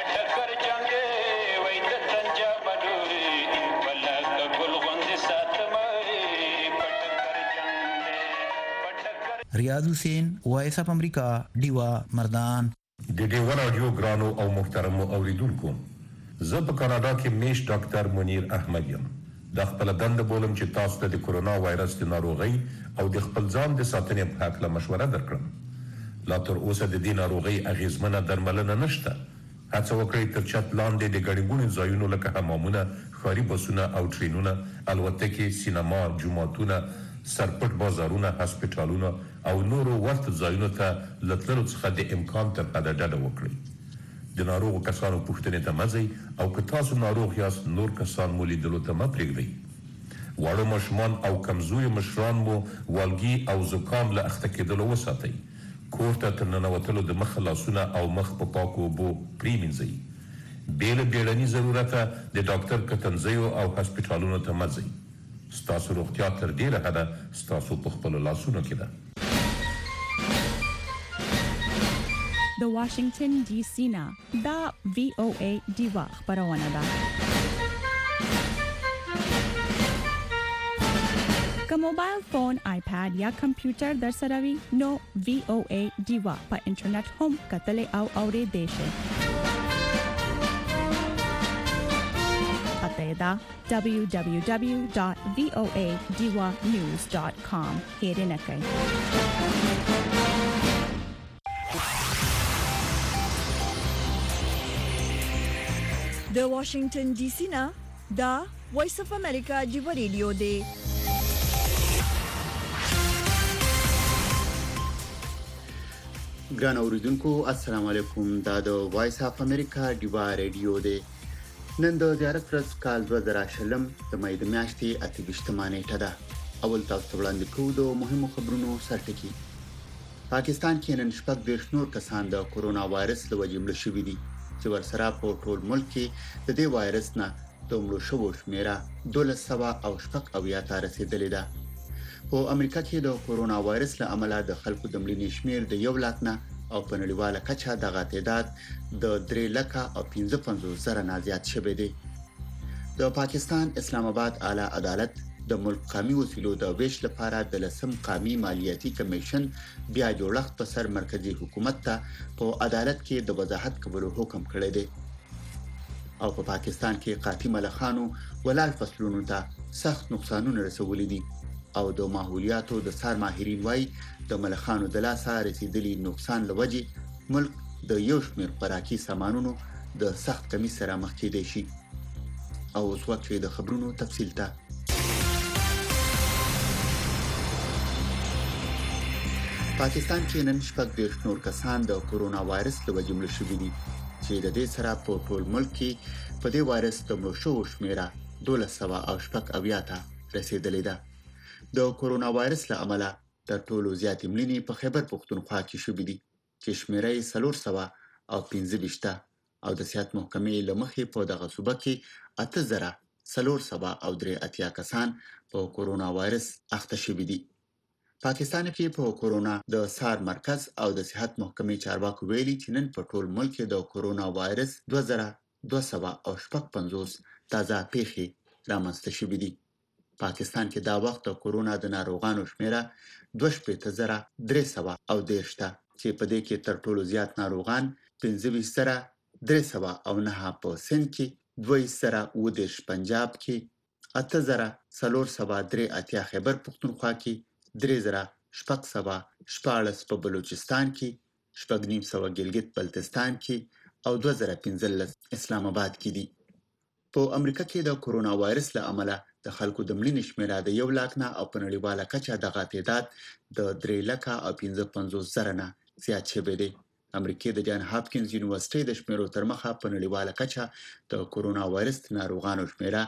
S15: ریاض حسین وایس اف امریکا دیوا مردان
S16: د ډیوا رادیو ګرانو او محترم اوریدونکو زه په کاناډا کې میش ډاکټر منیر احمد یم د خپل دند بولم چې تاسو ته د کورونا وایرس د ناروغي او د خپل ځان د ساتنې په اړه مشوره درکړم لا تر اوسه د دې ناروغي اغیزمنه درملنه نشته هڅه وکړئ تر چت لاندې د ګډوډو ځایونو لکه حمامونه ښاري بسونه او ټرینونه الوتکې سینما جوماتونه سرپټ بازارونه هسپتالونه او نورو ورته ځایونو ته لتلو څخه د امکان تر حده ډډه وکړئ د ناروغو کسانو پوښتنې ته مزئ او که تاسو ناروغ یاست نور کسان مو لیدلو ته مه پرېږدئ واړه ماشومان او کمزوري مشران مو والګي او زکام له اخته کېدلو وساتئ کور ته تر ننوتلو د مخ لاسونه او مخ په پاکو اوبو پرېمینځئ بې له بیړني ضرورته د ډاکټر کتنځیو او هسپتالونو ته مه ځئ ستاسو روغتیا تر ډیره حده ستاسو په خپلو لاسونو کې ده
S17: د واشنگټن ډي سي نه دا VOA دیوا خبرونه ده که موبایل فون آیپاد یا کمپیوټر در سره وي نو VOA ډیوا په انټرنیټ هم کتلې او اورېدې شئ. پته دا www.voadiwanews.com هېر نه کړئ.
S1: د واشنگټن ډي سي نه دا وایس اف امریکا ډیوا ریډیو دی.
S2: ګران اوریدونکو السلام علیکم. دا د وایس اف امریکا ډیوا ریډیو دی. نن د زیارت ورځ کال 2020 د مې د میاشتې 28مه نیټه ده. اول تاسو وړاندې کوو د مهمو خبرونو سرټکی. پاکستان کې نن شپږ دیرش نور کسان د کورونا وایرس له وجې مړه شوي دي چې ورسره په ټول ملک کې د دې وایرس نه د مړو شوو شمیره 1280 ته رسیدلې ده. په امریکا کې د کورونا وایرس له امله د خلکو د مړینې شمیر د 1 لک نه او په نړیواله کچه د تعداد د 3,55,000 نه زیات شوی دی. د پاکستان اسلام آباد اعلی عدالت د ملک قومي وسیلو د ویش لپاره د لسم قومي مالیاتي کمیشن بیا جوړښت په سر مرکزی حکومت ته په عدالت کې د وضاحت کولو حکم کړی دی. او په پاکستان کې قاطی ملخانو ولال فصلونو ته سخت نقصانونه رسولي دي او د ماحولیاتو د سار ماهرین وای د ملخانو د لاسه رسیدلي نقصان لوجه ملک د یو شمېر خوراکي سامانونو د سخت کمی سره مخ کېدی شي. او اوس وخت د خبرونو تفصیل ته. پاکستان کې نن شپږ دیرش نور کسان د کورونا وایرس له وجې مړه شوي دي چې د دې سره په ټول ملک کې په دې وایرس د مړو شوو شمیره 1280 ته رسیدلې ده. د کورونا وایرس له امله د ټولو زیاتې مړینې په خیبر پختونخوا کې شوې دي چې شمیره یې 415 او د صحت محکمې له مخې په دغه صوبه کې 8483 کسان په کورونا وایرس اخته شوي دي. پاکستان کې په کورونا د سار مرکز او د صحت محکمې چارواکو ویلي چې نن په ټول ملک کې د کورونا وایرس 2255 تازه پیښې رامنځته شوې دي. پاکستان کې دا وخت د کورونا د ناروغانو شمیره 28310 ته چې په دې کې تر ټولو زیات ناروغان 25309 په سند کې 210 پنجاب کې 8403 خیبر پختونخوا کې 3614 په بلوچستان کې 900 ګلګت بلتستان کې او 2015 اسلام آباد کې دي. په امریکا کې د کورونا وایرس له امله د خلکو د مړینې شمیره د 1 لک نه او په نړیواله کچه د تعداد د 3,55,000 نه زیات شوی دی. امریکا د جان هاپکینز یونیورسيټي د شمیرو تر مخه په نړیواله کچه د کورونا وایرس ناروغانو شمیره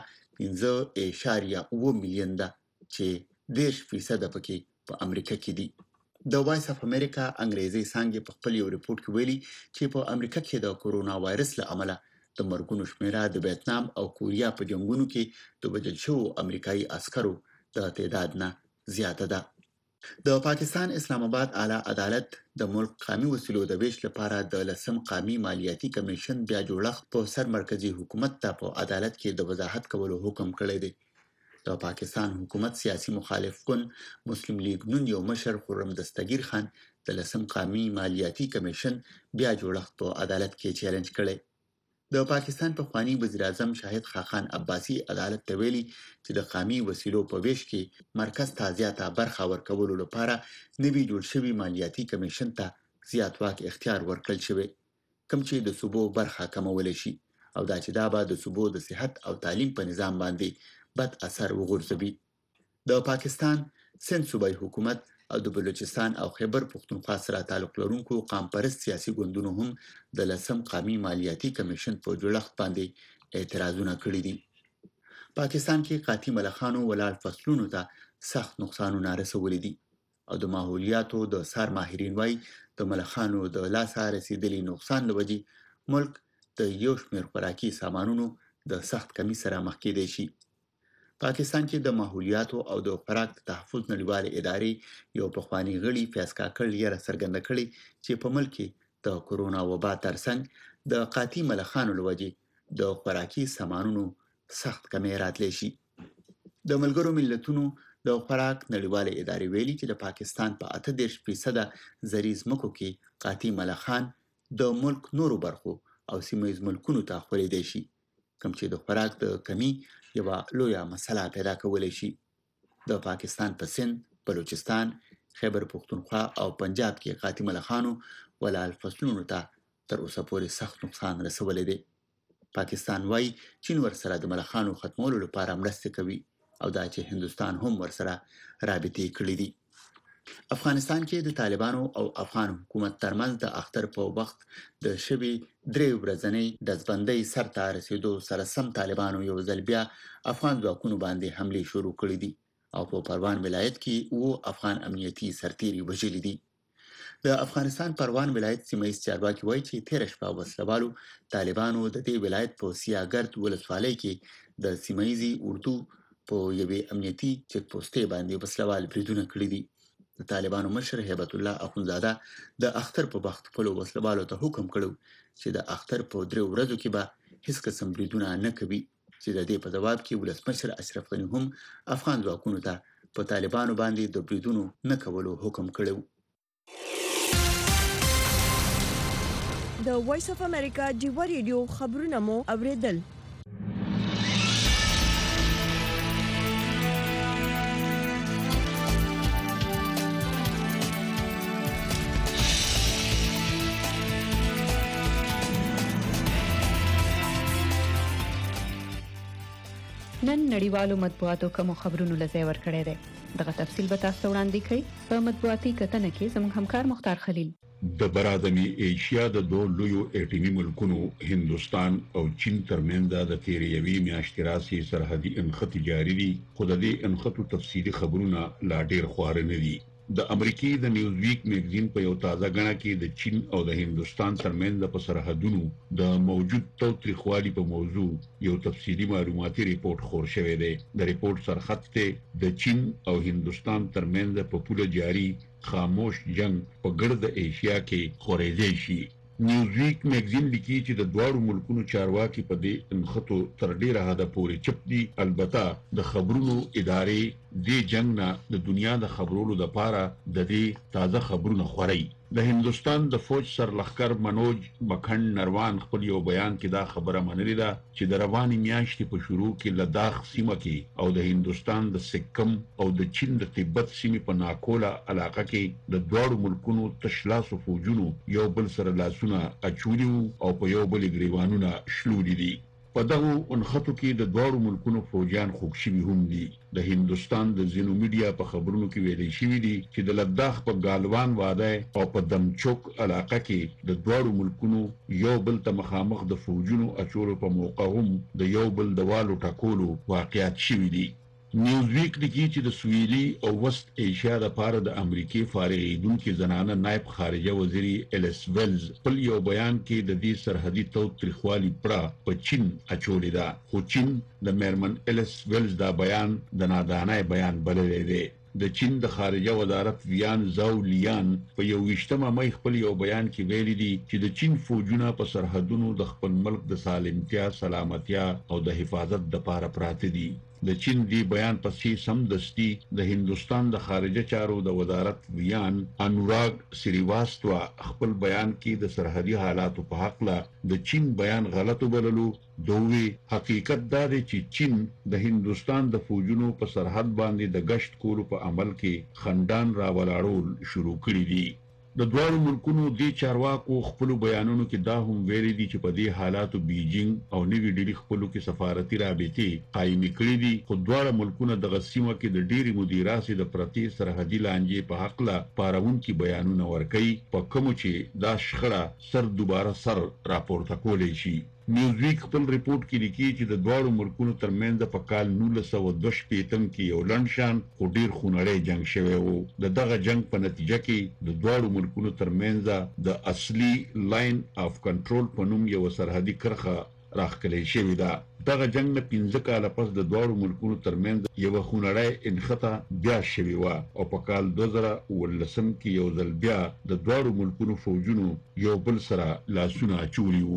S2: 5.7 میلیون ده چې 10% پکې په امریکا کې دي. د وایس اف امریکا انګریزي څانګې په خپل یو ریپورت کې ویلي چې په امریکا کې د کورونا وایرس له امله د مرګونو شمیره د ویتنام او کوریا په جنگونو کې د وژل شوو امریکایي عسکرو د تعداد نه زیاته ده. د پاکستان اسلام آباد اعلی عدالت د ملک قومي وسیلو د ویش لپاره د لسم قومي مالیاتي کمیشن بیا جوړښت په سر مرکزی حکومت ته په عدالت کې د وضاحت کولو حکم کړی دی. د پاکستان حکومت سیاسي مخالف کن مسلم لیگ نون یو مشر خرم دستگیر خان د لسم قومي مالیاتي کمیشن بیا جوړښت په عدالت کې چیلنج کړی. د پاکستان پخوانی وزیر اعظم شاهد خاقان عباسی عدالت ته ویلي چې د قومي وسیلو په ویش کې مرکز ته زیاته برخه ورکولو لپاره نوی جوړ شوی مالیاتي کمیشن ته زیات واک اختیار ورکړل شوی کوم چې د صوبو برخه کمول شي او دا چې دا به د صوبو د صحت او تعلیم په نظام باندې بد اثر وغورځوي. د پاکستان سند صوبایي حکومت او د بلوچستان او خیبر پختونخوا سره تعلق لرونکو قوم پرست سیاسي ګوندونو هم د لسم قومي مالیاتي کمیشن په جوړښت باندې اعتراضونه کړي دي. پاکستان کې قاطی ملخانو ولال فصلونو ته سخت نقصانونه رسولي دي او د ماحولیاتو د سار ماهرین وای د ملخانو د لاسه رسیدلي نقصان لوجه ملک د یو شمېر خوراکي سامانونو د سخت کمی سره مخ کېدی شي. پاکستان کې د ماحولیاتو او د خوراک تحفظ نړیوالې ادارې یو پخوانی غړي فیاض کاکړ یې څرګنده کړې چې په ملک کې د کورونا وبا ترڅنګ د قاطی ملخانو لوجه د خوراکي سامانونو سخت کمی راتلی شي. د ملګرو ملتونو د خوراک نړیواله ادارې ویلي چې د پاکستان په 38% زری ځمکو کې قاطع ملخان د ملک نورو برخو او سیمه‌ییز ملکونو ته خورېدای شي، کوم چې د خوراک د کمی یوه لویه مسله پیدا کولی شي. د پاکستان په سند، بلوچستان، خیبر پختونخوا او پنجاب کې قاطع ملخانو ولاړ فصلونو ته تر اوسه پورې سخت نقصان رسولی دی. پاکستان وايي چین ورسره د ملخانو ختمولو لپاره مرستې کوي او دا چې هندوستان هم ورسره رابطې کړې دي. افغانستان کې د طالبانو او افغان حکومت ترمنځ د اختر په وخت د شبي 3 ورځنۍ ډزبندۍ سر ته رسیدو سره سم طالبانو یو ځل بیا افغان ځواکونو باندې حملې شروع کړې دي او په پروان ولایت کې افغان امنیتي سرتیري وژلي دي. د افغانستان پروان ولایت سیمه‌ییز چارواکي وایي چې تیر شپه وسلوالو طالبانو د دې ولایت په سیاګرد ولسوالۍ کې د سیمه‌ییزي اردو په یوې امنیتي چک پوسټې باندې وسلوال بریدونه کړي دي. د طالبانو مشر هیبت الله اخونزاده د اختر په وخت خپلو وسلوالو ته حکم کړو چې د اختر په 3 ورځو کې به هیڅ قسم بریدونه نه کوي، چې د دې په جواب کې ولسمشر اشرف غني هم افغان ځواکونو ته په طالبانو باندې د بریدونو نه کولو حکم کړو.
S1: د وایس اف امریکا جیوا ریډیو خبرونه مو اوریدل.
S3: نن نړیوالو مطبوعاتو کوم خبرونو لځای ورکړی دی. دغه تفصیل به تاسو وړاندې کړي په مطبوعاتي کتنه کې زموږ همکار مختار خلیل.
S18: د برادمي ایشیا د دوه لویو اټومي ملکونو هندوستان او چین ترمنځ د تیریوي میاشتې راسي سرحدي انخط جاری دي، خو د دې انخطو تفصیلي خبرونه لا ډیر خواره نه دي. د امریکای د نیوز ویک میگزین په یو تازه غڼه کې د چین او د هندوستان ترمنځ په سرحدونو د موجود تاوتریخوالي په موضوع یو تفصیلي معلوماتي ریپورت خور شوی دی. د ریپورت سرخط ته د چین او هندوستان ترمنځ په پوله جاری خاموش جنگ په ګرد ایشیا کې خورېدای شي. نیوز ویک میگزین لیکي چې د دوه ملکونو چارواکي په دې انخطو تر ډیره حد پورې چپ دي. البته د خبرونو ادارې د جنگ نه د دنیا د خبرولو لپاره د دې تازه خبرونه خوري. د هندوستان د فوج سرلښکر منوج مکھن نروان خپل یو بیان کې دا خبره منلې ده چې د رواني میاشتې په شروع کې لداخ سیمه کې او د هندوستان د سکم او د چین د تبت سیمې په ناکوله علاقه کې د دوه ملکونو تشلاسو فوجونو یو بل سره لاسونه اچولي او په یو بل ګریوانونه شلولي دي. په دغه انخطو کې د دوه ملکونو فوجیان خوښ شوي هم دي. د هندوستان د ځینو میډیا په خبرونو کې ویلي شوي دي چې د لداخ په ګالوان واده او په دمچوک علاقه کې د دوه ملکونو یو بل ته مخامخ د فوجونو اچولو په موقع هم د یو بل د والو ټاکولو واقعیت شوي دي. نیوز ویک لیکي چې د سویلي او وست ایشیا لپاره د امریکای فارغیدونکو زنانه نائب خارجه وزیري الیس ویلز په یو بیان کې د دې سرحدي تاوتریخوالي پړه په چین اچولې ده، خو چین د میرمن الیس ویلز دا بیان د نادانه بیان بللی دی. د چین د خارجه وزارت ویان زاو لیان په 28 مې خپل یو بیان کې ویلي دي چې د چین فوجونه په سرحدونو د خپل ملک د سالمتیا، سلامتیا او د حفاظت لپاره پراته دي. د چین دی بیان پسې سمدستي د هندوستان د خارجه چارو د وزارت ویان انوراگ سریواستوا خپل بیان کې د سرحدي حالاتو په حق له د چین بیان غلط وبللو. دوی حقیقت دا دی چې چین د هندوستان د فوجونو په سرحد باندې د گشت کولو په عمل کې خندان راولاړول شروع کړی دي. د دوه ملکونو د چارواکو خپل بیانونو کې دا هم ویلي دي چې په دې حالاتو بیجینګ او نوی ډیری خپلو کې سفارتي رابطې قائم کړې دي، خو دوه ملکونه د غسیمه کې د ډیری مدیراسي د پرتی سرحدي لانجې په حق لا پاروونکو بیانونه ورکړي، په کوم چې دا شخړه سر دوباره سر راپورته کولای شي. نیوز ویک خپل ریپورت کې لیکي چې د دوه ملکونو ترمنځ په کال 1922 کې یو لنډشان خو ډیر خونړی جنگ شوی وو. دغه جنگ په نتیجه کې د دوه ملکونو ترمنځ د اصلي لاین اف کنټرول په نوم یو سرحدي کرښه راخکلې شوې ده. دغه جنگ نه 15 کاله پس د دوه ملکونو ترمنځ یو خونړی انخطه بیا شوی و او په کال 2019 کې یو ځل بیا د دوه ملکونو فوجونو یو بل سره لاسونه اچولي وو.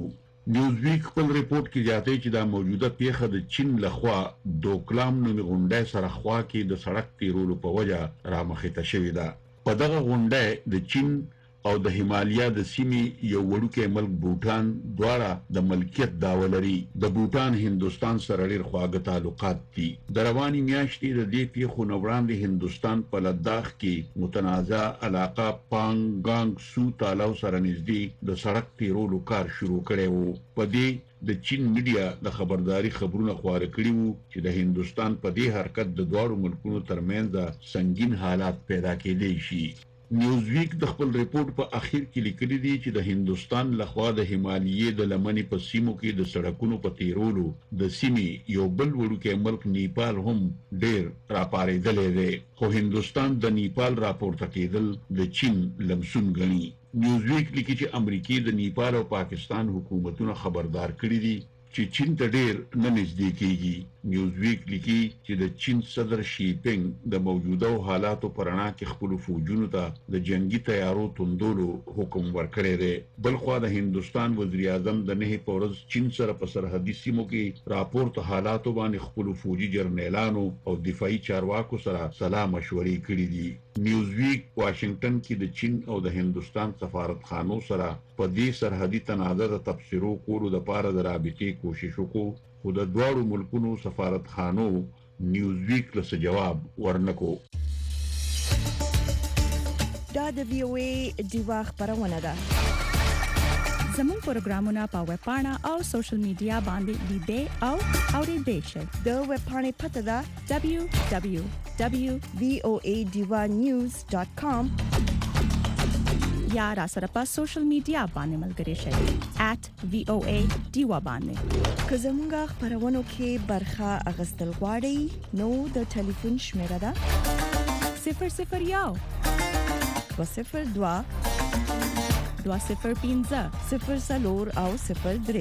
S18: نیوزویک خپل ریپورت کې زیاتې چې دا موجوده پیښه د چین لخوا دوکلام نومي غونډه سره خوا کې د سړک تیرولو په وجه رامخته شوې ده. په دغه غونډه د چین او د هیمالیا د سیمې یو وړوکی ملک بوټان دواړه د ملکیت دعوه لري. د بوټان هندستان سره ډېر خواږه تعلقات دي. د رواني میاشتې د دې پیښو نه وړاندې هندستان په لداخ کې متنازع علاقه پانګانګ سو تالو سره نږدې د سړک تیرولو کار شروع کړی وو. په دې د چین میډیا د خبرداري خبرونه خپاره کړي وو چې د هندستان په دې حرکت د دواړو ملکونو ترمنځ سنگین حالات پیدا کېدای شي. نیوزویک د خپل ریپورت په اخر کې لیکلي دي چې د هندستان لخوا د هیمالیې د لمنې په سیمو کې د سړکونو په تیرولو د سیمې یو بل وړوکی ملک نیپال هم ډېر راپارېدلی دی، خو هندستان د نیپال راپورته کېدل د چین لمسون ګڼي. نیوزویک لیکي چې امریکې د نیپال او پاکستان حکومتونه خبردار کړي دي چې چین ته ډېر نه نږدې کېږي. نیوزویک لیکي چې د چین صدر شي پینګ د موجوده حالاتو په رڼا کې خپلو فوجونو ته د جنگي تیارو توندولو حکم ورکړی دی. بلخوا د هندستان وزیر اعظم د 9 په ورځ چین سره په سرحدي سیمو کې راپورته حالاتو باندې خپلو فوجي جرنیلانو او دفاعي چارواکو سره سلا مشورې کړي دي. نیوزویک واشنگټن کې د چین او د هندستان سفارتخانو سره په دې سرحدي تنازع د تبصرو کولو لپاره د رابطې کوشش وکړو، خو د دواړو ملکونو سفارتخانو نیوزویک له جواب ورنکو.
S1: دا د وی او ای ډیوا خبرونه ده.
S17: زموږ پروګرامونه په ویب پاڼه او سوشل میډیا باندې لیدئ او اوریدئ شئ.
S1: د ویب پاڼې پته ده www.voadivanews.com
S17: یا را سره په سوشل میډیا باندې ملګري شئ @voadiva باندې.
S1: که زموږ خبرونو کې برخه اغستل غواړئ نو د ټلیفون شمیره ده
S17: 001
S1: 202
S17: 205
S1: 00 او 03.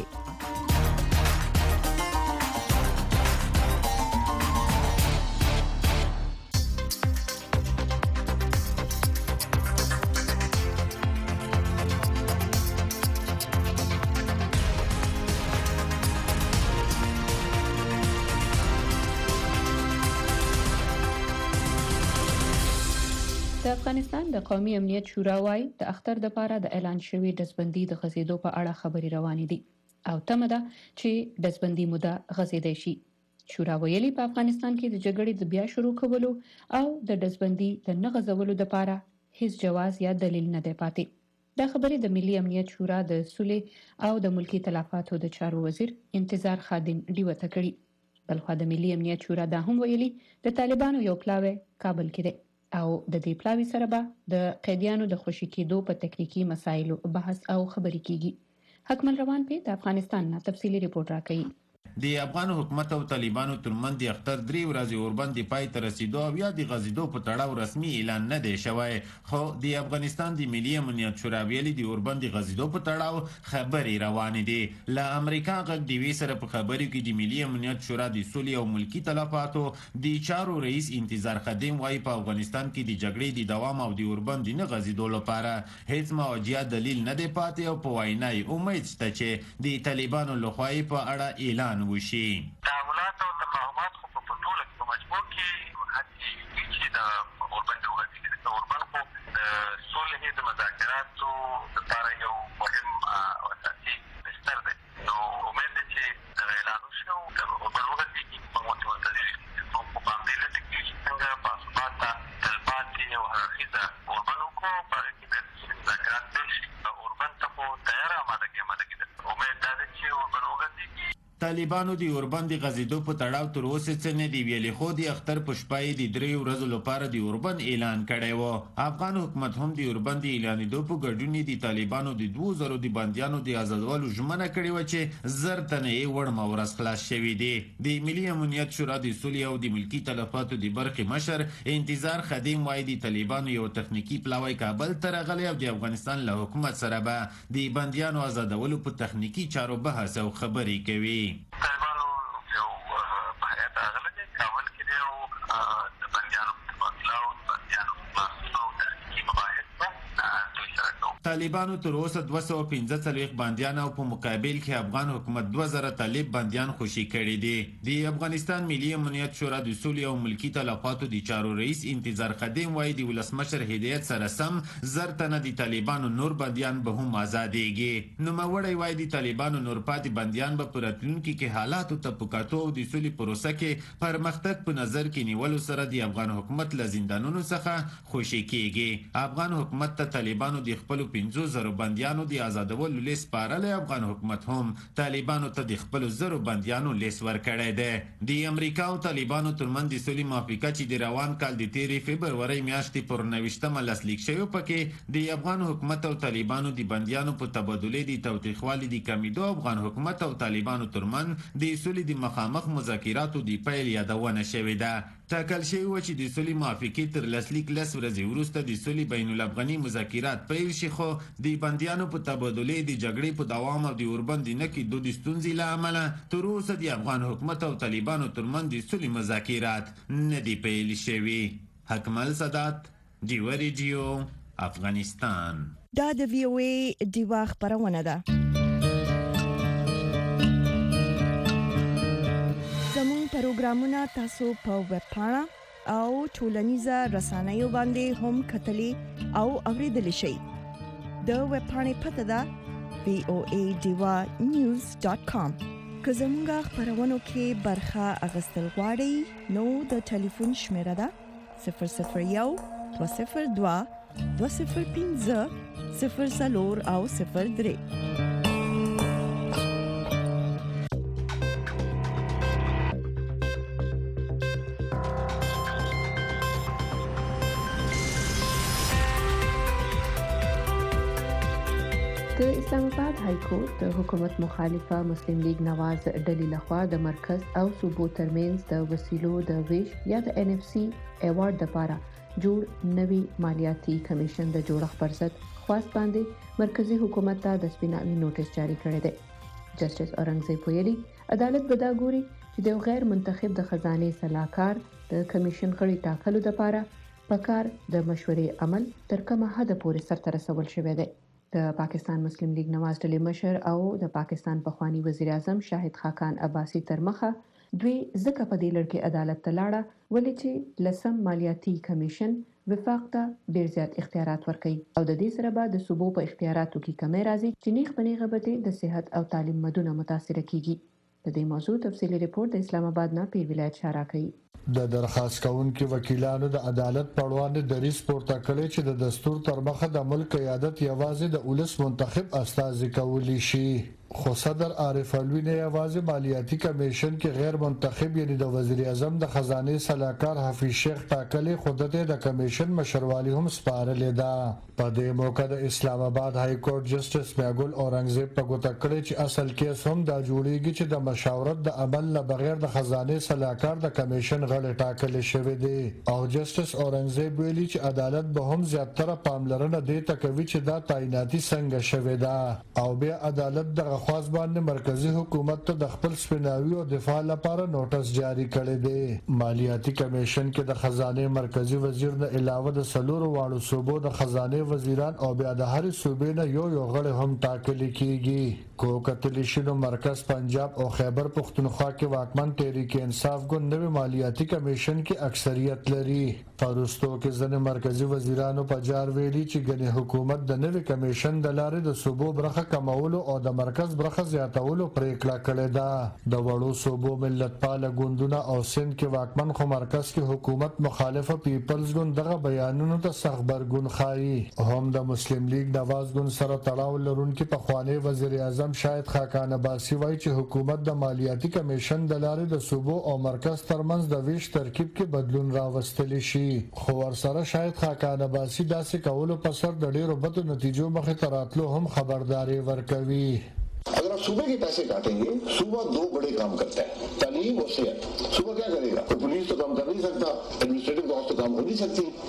S3: د افغانستان د قومي امنیت شورا وايي د اختر د پاره د اعلان شوی دزبندي د غزیدو په اړه خبري روانې دي او تمه ده چې دزبندي موده غزیدای شي. شورا ویلي په افغانستان کې د جګړې د بیا شروع کولو او د دزبندي د نه غزولو د پاره هیڅ جواز یا دلیل نه دی پاتې. دا خبرې د ملي امنیت شورا د سولې او د ملکی تلافاتو د چارو وزیر انتظار خادم ډیوته کړي. بلخو د ملي امنیت شورا دا هم ویلي د طالبانو یو پلاوی کابل کې دی او د دې پلاوی سره به د قیدیانو د خوشی کېدو په تکنیکی مسایلو بحث او خبرې کیږي. حکمل روان په د افغانستان نه تفصیلی ریپورت راکړي.
S12: د افغان حکومت او طالبانو ترمنځ د اختر 3 ورځې اوربند پای ته رسیدو او یا د غزیدو په تړاو رسمي اعلان نه دی شوی، خو د افغانستان د ملي امنیت شورا ویلي د اوربند غزیدو په تړاو خبرې روانې دي. له امریکا غږ د وی سره په خبرې کې د ملي امنیت شورا د سولې او ملکی تلافاتو د چارو رئیس انتظار خادم وايي په افغانستان کې د جګړې د دوام او د اوربند نه غزیدو لپاره هیڅ موجه دلیل نه دی پاتې او په وینای امید شته چې د طالبانو لخوا په اړه اعلان وشي.
S19: تعاملات او تفاهمات خو په ټوله کې په مجموع کې هڅې چې د اوربند وغځي د اوربند خو د صلح د مذاکراتو لپاره یو مهم او اساسي بستر دی. نو امید ده چې دا اعلان وشي او د اوربند وغځي په متوازی په باندې لټ کې څنګه په اثبات تلپاتې او هرخیزه اوربند کو په کې د مذاکرات شي اوربند ته خو تیار آماده کې امید ده چې اوربند وغځي.
S12: طالبانو د اوربند غزیدو په تړاو تر اوسه څه نه دی ویلي، خو د اختر په شپه د 3 ورځو لپاره د اوربند اعلان کړی و. افغان حکومت هم د اوربند اعلانېدو په ګډون د طالبانو د 2000 د بنديانو د آزادولو ژمنه کړې و چې زر تنه یې وړمه ورځ خلاص شوي دي. د ملي امنیت شورا د سولې او د ملکی تلفاتو د برخې مشر انتظار خادم وايي د طالبانو یو تخنیکی پلاوی کابل ته راغلی او د افغانستان له حکومت سره به د بنديانو آزادولو په تخنیکی چارو بحث او خبرې کوي.
S19: طالبانو یو بحث راغلی دی کابل کې دی او د بندیانو په تبادله او بندیانو په تخنیکي مباحث دوی سره کوي.
S12: طالبانو تر اوسه 245 بنديان او په مقابل کې افغان حکومت 2000 طالب بنديان خوشي کړي دي. د افغانستان ملي امنیت شورا د سولې او ملکی تلفاتو د چارو رئیس انتظار خادم وايي د ولسمشر هدایت سره سم زرتنه د طالبانو نور بنديان به هم آزادېږي. نو موړی وايي د طالبانو نور پاتې بنديان به په راتلونکي کې حالاتو ته په کتو او د سولې پروسه کې پرمختګ په نظر کې نیولو سره د افغان حکومت له زندانونو څخه خوشي کیږي. افغان حکومت ته طالبانو د خپل 500 بنديانو د آزادولو لیست سپارل. افغان حکومت هم طالبانو ته د خپل 0 بنديانو لیست ورکړی دی. د امریکا او طالبانو ترمنځ د سولې موافقه چې د روان کال د 13 فبروري میاشتې پر 29 لاسلیک شوی پکې د افغان حکومت او طالبانو د بنديانو په تبادله د توثیقوالي د کمیدو افغان حکومت او طالبانو ترمنځ د سولې د مخامخ مذاکراتو د پیل یادونه شوې ده. ټاکل شوی و چې د سولې موافقې تر لاسلیک لس ورځې وروسته د سولې بین الافغاني مذاکرات پیل شي، خو د بنديانو په تبادله د جګړې په دوام او د اوربند نه کېدو د ستونزې له امله تر اوسه د افغان حکومت او طالبانو ترمنځ د سولې مذاکرات نه دي پیل شوي. حکمل سادات، ډیوه ریډیو، افغانستان.
S1: دا د وی او ای ډیوه خبرونه ده. زموږ پروګرامونه تاسو په ویب پاڼه او ټولنیزه رسنیو باندې هم کتلی او اوریدلی شئ. د ویب پاڼې پته ده voadivanews.com. که زموږ خبرونو کې برخه اخیستل غواړئ نو د ټلیفون شمیره ده 001 202 205 04 او 03.
S3: د اسلام آباد های کورټ د حکومت مخالفه مسلم لیگ نواز ډلې لخوا د مرکز او صوبو ترمنځ د وسیلو د ویش یا د NFC ایوارډ لپاره جوړ نوي مالیاتي کمیشن د جوړښت پر ضد خواست باندې مرکزی حکومت ته د سپیناوي نوټیس جاری کړی دی. جسټس اورنګزیب ویلي عدالت به دا ګوري چې د غیر منتخب د خزانه صلاحکار د کمیشن غړي ټاکلو لپاره پکار د مشورې عمل تر کومه حد پورې سرته رسول شوی دی. د پاکستان مسلم لیگ نواز ډلې مشر او د پاکستان پخوانی وزیر اعظم شاهد خاقان عباسی تر مخه دوی ځکه په دې لړ کې عدالت ته لاړه ولې چې لسم مالیاتي کمیشن وفاق ته ډیر زیات اختیارات ورکړي او د دې سره به د صوبو په اختیاراتو کې کمی راځي چې نیغ بنیغه به د صحت او تعلیم مدونه متاثر کیږي. د دې موضوع تفصیلی ریپورت د اسلام آباد نه پیر ولایت شارع کوي.
S20: د درخواست کوونکو وکیلانو د عدالت په وړاندې دریځ پورته کړی چې د دستور تر مخه د ملک قیادت یوازې د ولس منتخب استازي کولی شي. خو صدر عارف الوی نه یوازې مالیاتي کمیشن کې غیر منتخب یعنی د وزیر اعظم د خزانه صلاحکار حفیظ شیخ ټاکلې خودته د کمیشن مشروالی هم سپارلې ده. په دې موقع د اسلام آباد های کورټ جسټس میاګل اورنګزیب په ګوته کړی چې اصل کیس هم دا جوړیږي چې د مشاورت د عمل نه بغیر د خزانه صلاحکار د کمیشن غړي ټاکل شوی دی. او جسټس اورنګزیب ویلي چې عدالت به هم زیاتره پاملرنه دې ته کوي چې دا تعیناتي څنګه شوی ده او بیا عدالت د خاص باندې مرکزی حکومت ته د خپل سپیناوي او دفاع لپاره نوټس جاری کړی دی. مالیاتي کمیشن کې د خزانه مرکزی وزیر نه علاوه د سلورو واړو صوبو د خزانه وزیران او بیا د هر صوبې نه یو غړی هم ټاکل کیږي. کو کتلی شنو مرکز پنجاب او خیبر پختونخوا کې واکمن تحریک انصاف ګوند نوې مالیاتي کمیشن کې اکثریت لري. پرستو کې ځنې مرکزی وزیرانو په جار ویلي چې ګنې حکومت د نوې کمیشن د لارې د صوبو برخه کمولو او د مرکز برخه زیاتولو پریکړه کړې ده. د وړو صوبو ملتپاله ګوندونه او سند کې واکمن خو مرکز کې حکومت مخالفه پیپلز ګوند دغه بیانونو ته سخت برګون خایي. هم د مسلم لیگ نواز ګوند سره تړاو لرونکي پخوانی وزیر اعظم شاهد خاقان عباسی وایي چې حکومت د مالیاتي کمیشن د لارې د صوبو او مرکز ترمنځ د ویش ترکیب کې بدلون راوستلی شي. خو ورسره شاهد خاقان عباسی داسې کولو په سر د ډېرو بدو نتیجو مخې ته راتلو هم خبرداري ورکوي.
S21: अगर आप सूबे के पैसे काटेंगे, सूबा दो बड़े काम करता है, तालीम और सेहत. सूबा क्या करेगा? तो पुलिस तो काम कर नहीं सकता, एडमिनिस्ट्रेटिव कॉस्ट तो काम हो नहीं सकती. वो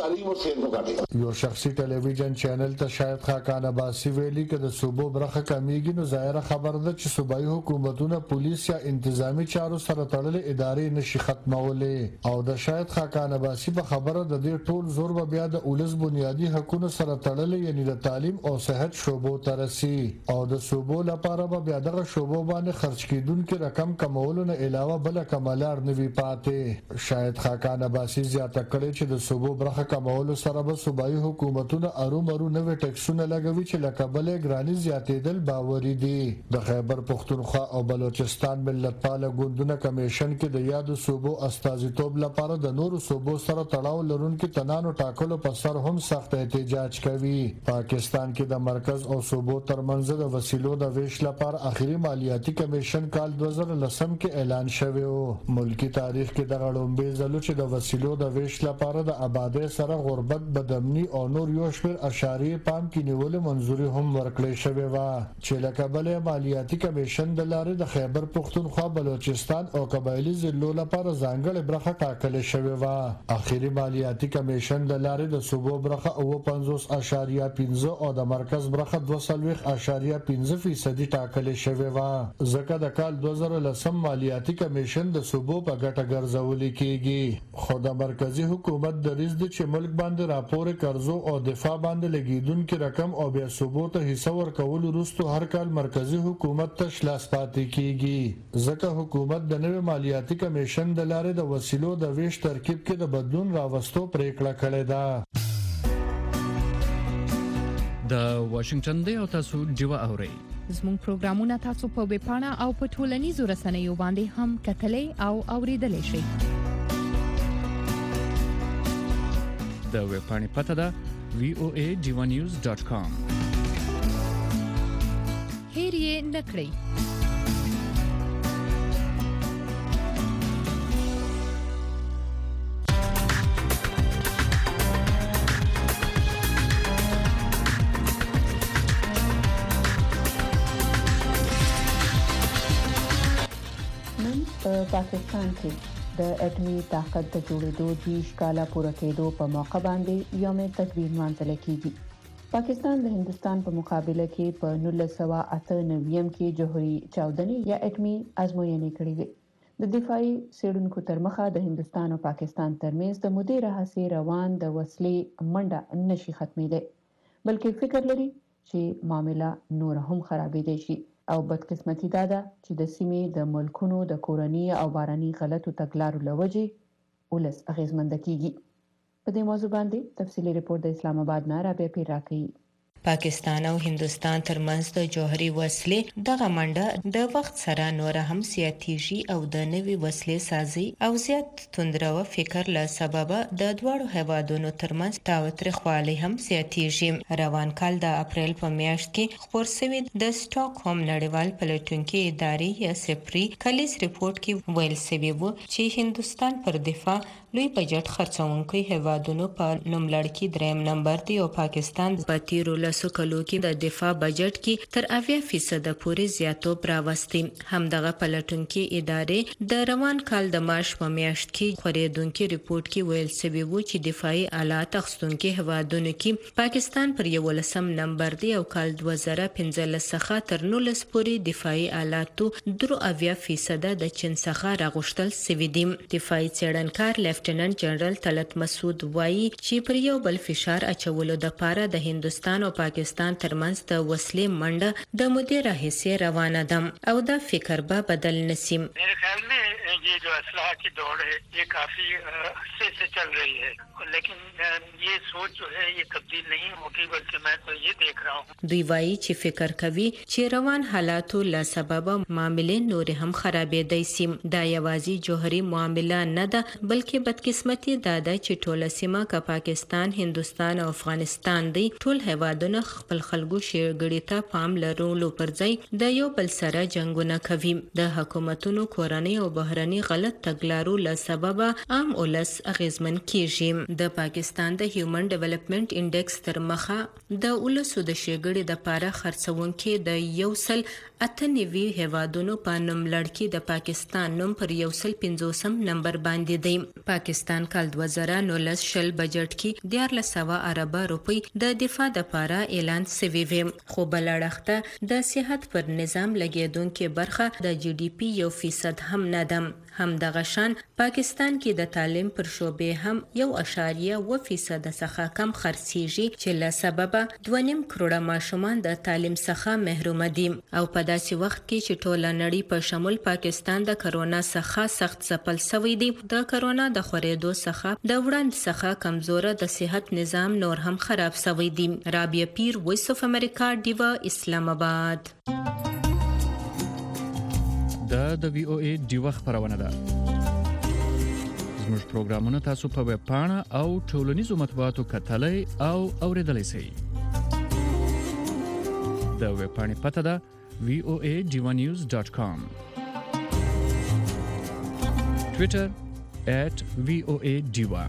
S21: تعلیم और सेहत को काटेगा।
S20: یو شخصي ټلویزیون چینل ته شاید خاقان عباسی ویلي چې د صوبو برخه کمیږي نو ظاهره خبر ده چې صوبایي حکومتونه پولیس یا انتظامی چارو سره تړلې ادارې نشي ختمولې او د شاید خاقان عباسی په خبره د دې ټول زور به بیا د اولس بنیادی حقوقو سره تړلې یعنی د تعلیم او صحت شوبو ترسي او د صوبو لپاره به بیا دغه شوبو باندې خرج کیدونکو رقم کمولو نه علاوه بل کمالار نوي پاتې شاید خاقان عباسی زیاته کړې چې د صوبو برخه کمولو سره به صوبایي حکومتونه ارومرو نوې ټیکسونه لګوي چې لکه بلې ګراني زیاتېدل باوري دي د خیبر پختونخوا او بلوچستان ملتپاله ګوندونه کمیشن کې د یادو صوبو استازیتوب لپاره د نورو صوبو سره تړاو لرونکو تنانو ټاکلو په سر هم سخت احتجاج کوي پاکستان کې د مرکز او صوبو ترمنځ د وسیلو د ویش لپاره اخیری مالیاتي کمیشن کال 2010 کې اعلان شوی و ملکی تاریخ کې د غړومبې ځلو چې د وسیلو د ویش لپاره د آبادی سره غربت بدامني او نور یو شمېر اشاریې پام کې نیول منځوري هم ورکړې شوې و چې لکه بلې مالیاتي کمیشن د لارې د خیبر پختونخوا بلوچستان او قبایلی ضلعو لپاره ځانګړې برخه ټاکلې شوې و اخیری مالیاتي کمیشن د لارې د صوبو برخه 50.15 او د مرکز برخه 2.5% ټاکلې شوې و ځکه د کال 2010 مالیاتي کمیشن د صوبو په ګټه ګرځول کېږي خو د مرکزی حکومت د ریزد چې ملک باندې راپور قرضو او دفاع باندې لګیدونکو رقم او بیا صوبو ته حصہ ورکول وروسته هر کال مرکزی حکومت ته شلاس پاتې کیږي ځکه حکومت د نوې مالیاتي کمیشن د لارې د وسیلو د ویش ترکیب کې د بدلون راوستو پریکړه کړې ده
S4: د واشنگټن دی او تاسو ډیوا اورئ
S22: زموږ پروګرامونه تاسو په ویب پاڼه او په ټولنیزو رسنیو باندې هم کتلای او اوریدلای شئ
S4: د ویب پاڼې پته ده voajivanews.com
S22: هیر یې نکړئ
S3: پاکستان کې د اټومي طاقت د جوړېدو 20 کاله پوره کېدو په موقع باندې یوم تدبیر مانځل کیږي پاکستان د هندستان په مقابله کې په 1998 کې جوهري چاودنې یا اټومي ازموینې کړې وې د دفاعي سیډونکو تر مخه د هندستان او پاکستان ترمنځ د مودې راهیسې روان د وسلې منډه نشي ختمېدای بلکې فکر لري چې معاملې نور هم خرابېدای شي او بدقسمتي دا ده چې د سیمې د ملکونو د کورنۍ او باراني غلطو تګلارو لوجې ولس اغیزمند کیږي په دې موضوع باندې تفصیلي ریپورت د اسلام آباد نه رابعه پیر راکړي
S23: پاکستان او هندستان ترمنځ د جوهري وسلې دغه منډه د وخت سره نور هم سیاتیږي او د نوي وسلې سازي او زیات توندرو فکر له سبب د دوړو هوادونو ترمنځ تاوتریخوالی هم سیاتیږي روان کال د اپریل په میاشت کې خبر شوی د سټاکهولم نړیوال پلټونکو ادارې یا سپری کلیس ریپورت کې ویل شوی و چې هندستان پر دفاع لوی بجټ خرڅونکو هوادونو په نوملړ کې دریم نمبر دی او پاکستان په تیرو لسو کلو کې د دفاع بجټ کې تر 80% پورې زیاتوب راوستي همدغه پلټونکو ادارې د روان کال د مارچ په میاشت کې خبرېدونکو ریپورت کې ویل شوی و چې دفاعي آلات اخستونکو هوادونو کې پاکستان پر 11 نمبر دی او کال 2015 څخه تر 19 پورې دفاعي آلاتو 83% د چین څخه راغشتل شوی دي دفاعي څېړنکار لیفټیننټ جنرال طلعت مسعود وایي چې پر یو بل فشار اچولو د پاره د هندستان او پاکستان ترمنځ د وسلې منډه د مودې راهیسې روانه ده او دا فکر به بدل نشي
S10: मेरे ख्याल में ये जो असलाह की दौड़ है ये काफी अरसे से चल रही है लेकिन ये सोच जो है ये तब्दील नहीं होगी बल्कि मैं तो ये देख रहा हूँ
S23: دوی وایي چې فکر کوي چې روان حالاتو له سبب معاملې نور هم خرابېدای شي دا یوازې جوهري معامله نه ده بلکې بدقسمتي دا ده چې ټوله سیمه کا پاکستان هندستان او افغانستان دی ټول هوادونه هیوادونه خپل خلکو شیرګړی ته پام لرلو پر ځای د یو بل سره جنگونه کوي. د حکومتونو کورنۍ او بهرني غلط تګلارو له سببه عام ولس اغیزمن کیږي. د پاکستان د هیومن ډیولپمنٹ انډیکس تر مخه د ولسو د شیرګړی د پاره خرڅونکو د 198 هیوادونو په نوم لړکی د پاکستان نوم پر 150 نمبر باندې دی. پاکستان کال 2019 شل بجټ کې 1400 ارب روپی د دفاع د پاره اعلان شوی و، خو بلړخته د صحت پر نظام لګیدونکو برخه د جی ډی پی 1% هم نه ده. هم د غشان پاکستان کې د تعلیم پر شوبې هم 1.1% څخه کم خرڅيږي چې له سببه 2.5 کروڑه ماشومان د تعلیم څخه محروم دي. او په داسې وخت کې چې ټوله نړۍ په شمول پاکستان د کرونا څخه سخت ځپل شوی دی، د کرونا د خورېدو څخه د وړاندې څخه کمزوره د صحت نظام نور هم خراب شوی دی. رابعه پیر، وایس اف امریکا، ډیوا، اسلام آباد.
S4: د وی او ای ډیوا خبرونه ده. زموږ پروګرامونه تاسو په ویب پاڼه او ټولنیزو مطبوعاتو کتلای او اوریدلای شئ. د ویب پاڼې پته ده voanews.com. Twitter @voadiva.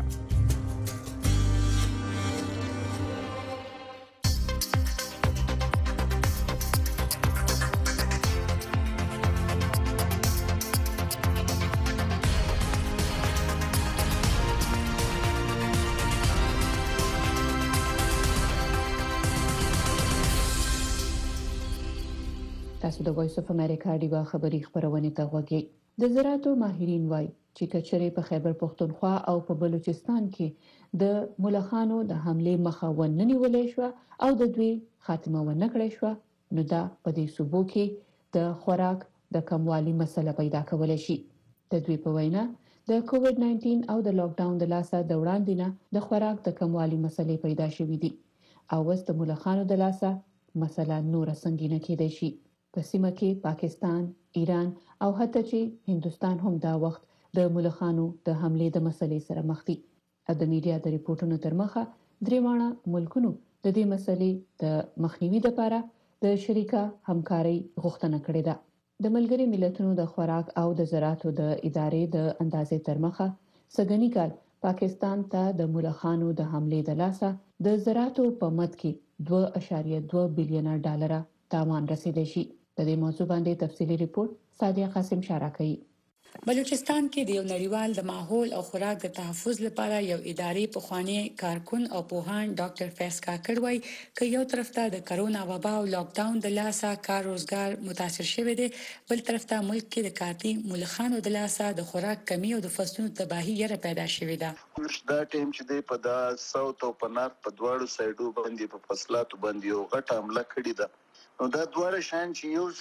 S3: تاسو د وایس اف امریکا ډیوا خبری خبرونه ته غوږی. د زراعتو ماهرین وایي چې کچره په خیبر پختونخوا او په بلوچستان کې د ملخانو د حمله مخه وننیولې شو او د دوی خاتمه ونکړې شو، نو دا په دې صوبو کې د خوراک د کموالي مسله پیدا کولای شي. د دوی په وینا د کووډ 19 او د لاک ډاون د لاسه د وړاندې نه د خوراک د کموالي مسلې پیدا شوې دي او وست د ملخانو د لاسه مسله نور سنگینه کېدای شي. په سیمه کې پاکستان، ایران او حتی چې هندستان هم دا وخت د ملخانو د حمله د مسلې سره مخ دي. د میډیا د ریپورتونو تر مخه درېواړه ملکونو د دې مسلې د مخنیوي لپاره د شریکه همکاري غوښتنه کړې ده. د ملګری ملتونو د خوراک او د زراعتو د ادارې د اندازې تر مخه سګنی کال پاکستان ته د ملخانو د حمله د لاسه د زراعتو په مد کې 2.2 بلین ډالر تاوان رسیدلی شي. د دې موضوع باندې تفصیلی ریپورت سادیه قاسم شارع کوي.
S5: بلوچستان کې د یو نړیوال د ماحول او خوراک د تحفظ لپاره یو ادارې په خوانی کارکون او پوهان ډاکټر فیض کاکړ وایي چې یو طرف ته د کرونا وبا او لاک ډاون د لاسه کار روزګار متاثر شوی دی، بل طرف ته ملک کې د کارتي ملخانو د لاسه د خوراک کمی او د فصلونو تباہي یره پیدا شوې ده.
S6: دا ټیم چې دی په دا ساوث او په نارت په دواړو سایډو باندې په فصلاتو باندې یو غټه حمله کړې ده. نو دا دواړه شان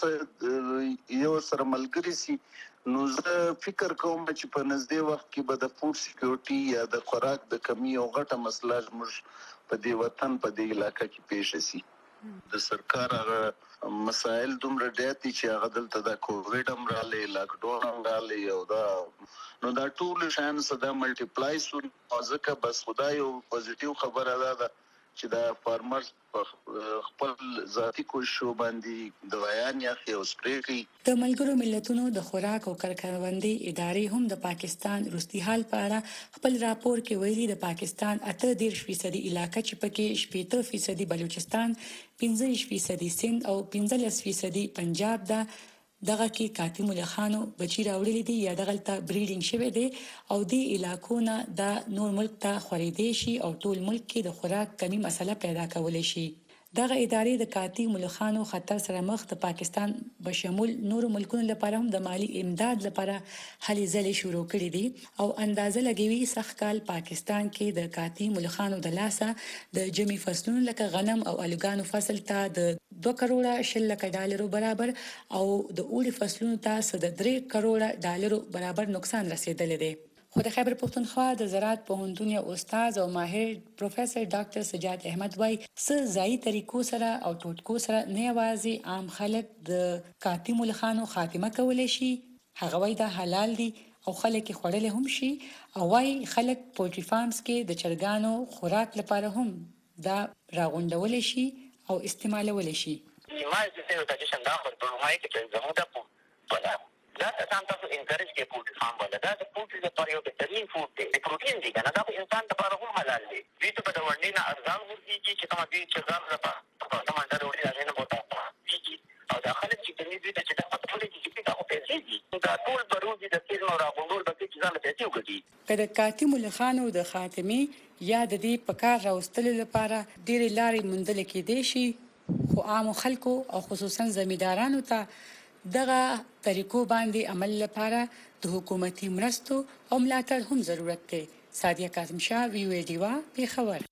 S6: چې یو سره ملګری سي، نو زه فکر کوم چې په نږدې وخت کې به د فود سکیورټي یا د خوراک د کمی او غټه مسله موږ په دې وطن په دې علاقې کې پیښ شي. د سرکار هغه مسائل دومره ډېر دي چې هغه دلته د کووډ هم راغلی، لاک ډاون هم راغلی، او دا نو دا ټول شان صدا ملټیپلای سو. ځکه بس خدای یو پوزټیو خبره ده چې دا فارمرز خپل ذاتی کوشش باندې دوايان یا خو سپری کوي.
S5: د ملګرو ملتونو د خوراک او کارکوندي ادارې هم د پاکستان روستي حال په اړه خپل راپور کې ویلي د پاکستان 38% علاقې چې پکې 70% بلوچستان، 15% سند او 15% پنجاب ده. دغه کې کاتی ملخانو بچی راوړل دي یا دغلته بریډینګ شوی دی او د علاقو نه د نور ملک ته خریدې شي او ټول ملک کې د خوراک کمی مسله پیدا کولای شي. دغه ادارې د کاتی ملخانو خطر سره مخ د پاکستان بشمول نور ملکونو لپاره هم د مالی امداد لپاره هلې ځلې شروع کړې دي او اندازه لګوي سخت کال پاکستان کې د کاتی ملخانو د لاسه د جمی فصلونو لکه غنم او الوګانو فصل ته د 2 کروڑه 10 لک ډالرو برابر او د اوړي فصلونو ته د 3 کروڑه ډالرو برابر نقصان رسیدلی دی. خو د خیبر پختونخوا د زراعت پوهنتون یو استاد او ماهر پروفیسور ډاکټر سجاد احمد وایي څه ځای طریقو سره او ټوټکو سره نه یوازې عام خلک د کاتی ملخانو خاتمه کولای شي، هغه وایي دا حلال دي او خلک خوړل هم شي، او وایي خلک پولټری فارمز کې د چرګانو خوراک لپاره هم دا راغونډول شي او استعمالول شي.
S7: ما زه ته چې څنګه په پرمای کې زموږ ته ولا دا تاسو انکریج کې پوټ فارم ولا دا پوټ لپاره یو بهترین فوډ دی پروتین دی کنه دا انسان لپاره هم حلال دی دې ته په ورنې نه ارزان ورته چې کوم دي چې ځان لپاره په کومه ډول ورته نه بوته او دا خلک چې دې ته چې دا په ټول کې چې تاسو پیسې دي دا ټول بروزي د تیر نو راغونډول به چې ځان پیسې وګړي
S5: کله کاتم الخانو د خاتمي یا د دې په کار راوستلو لپاره ډېرې لارې موندل کېدې شي خو عام خلکو او خصوصا زمیندارانو ته دغه طریقو باندې عمل لپاره د حکومتي مرستو او ملاتړ هم ضرورت دی. سادیه کاظم شاه وی وی ډیوا په خبر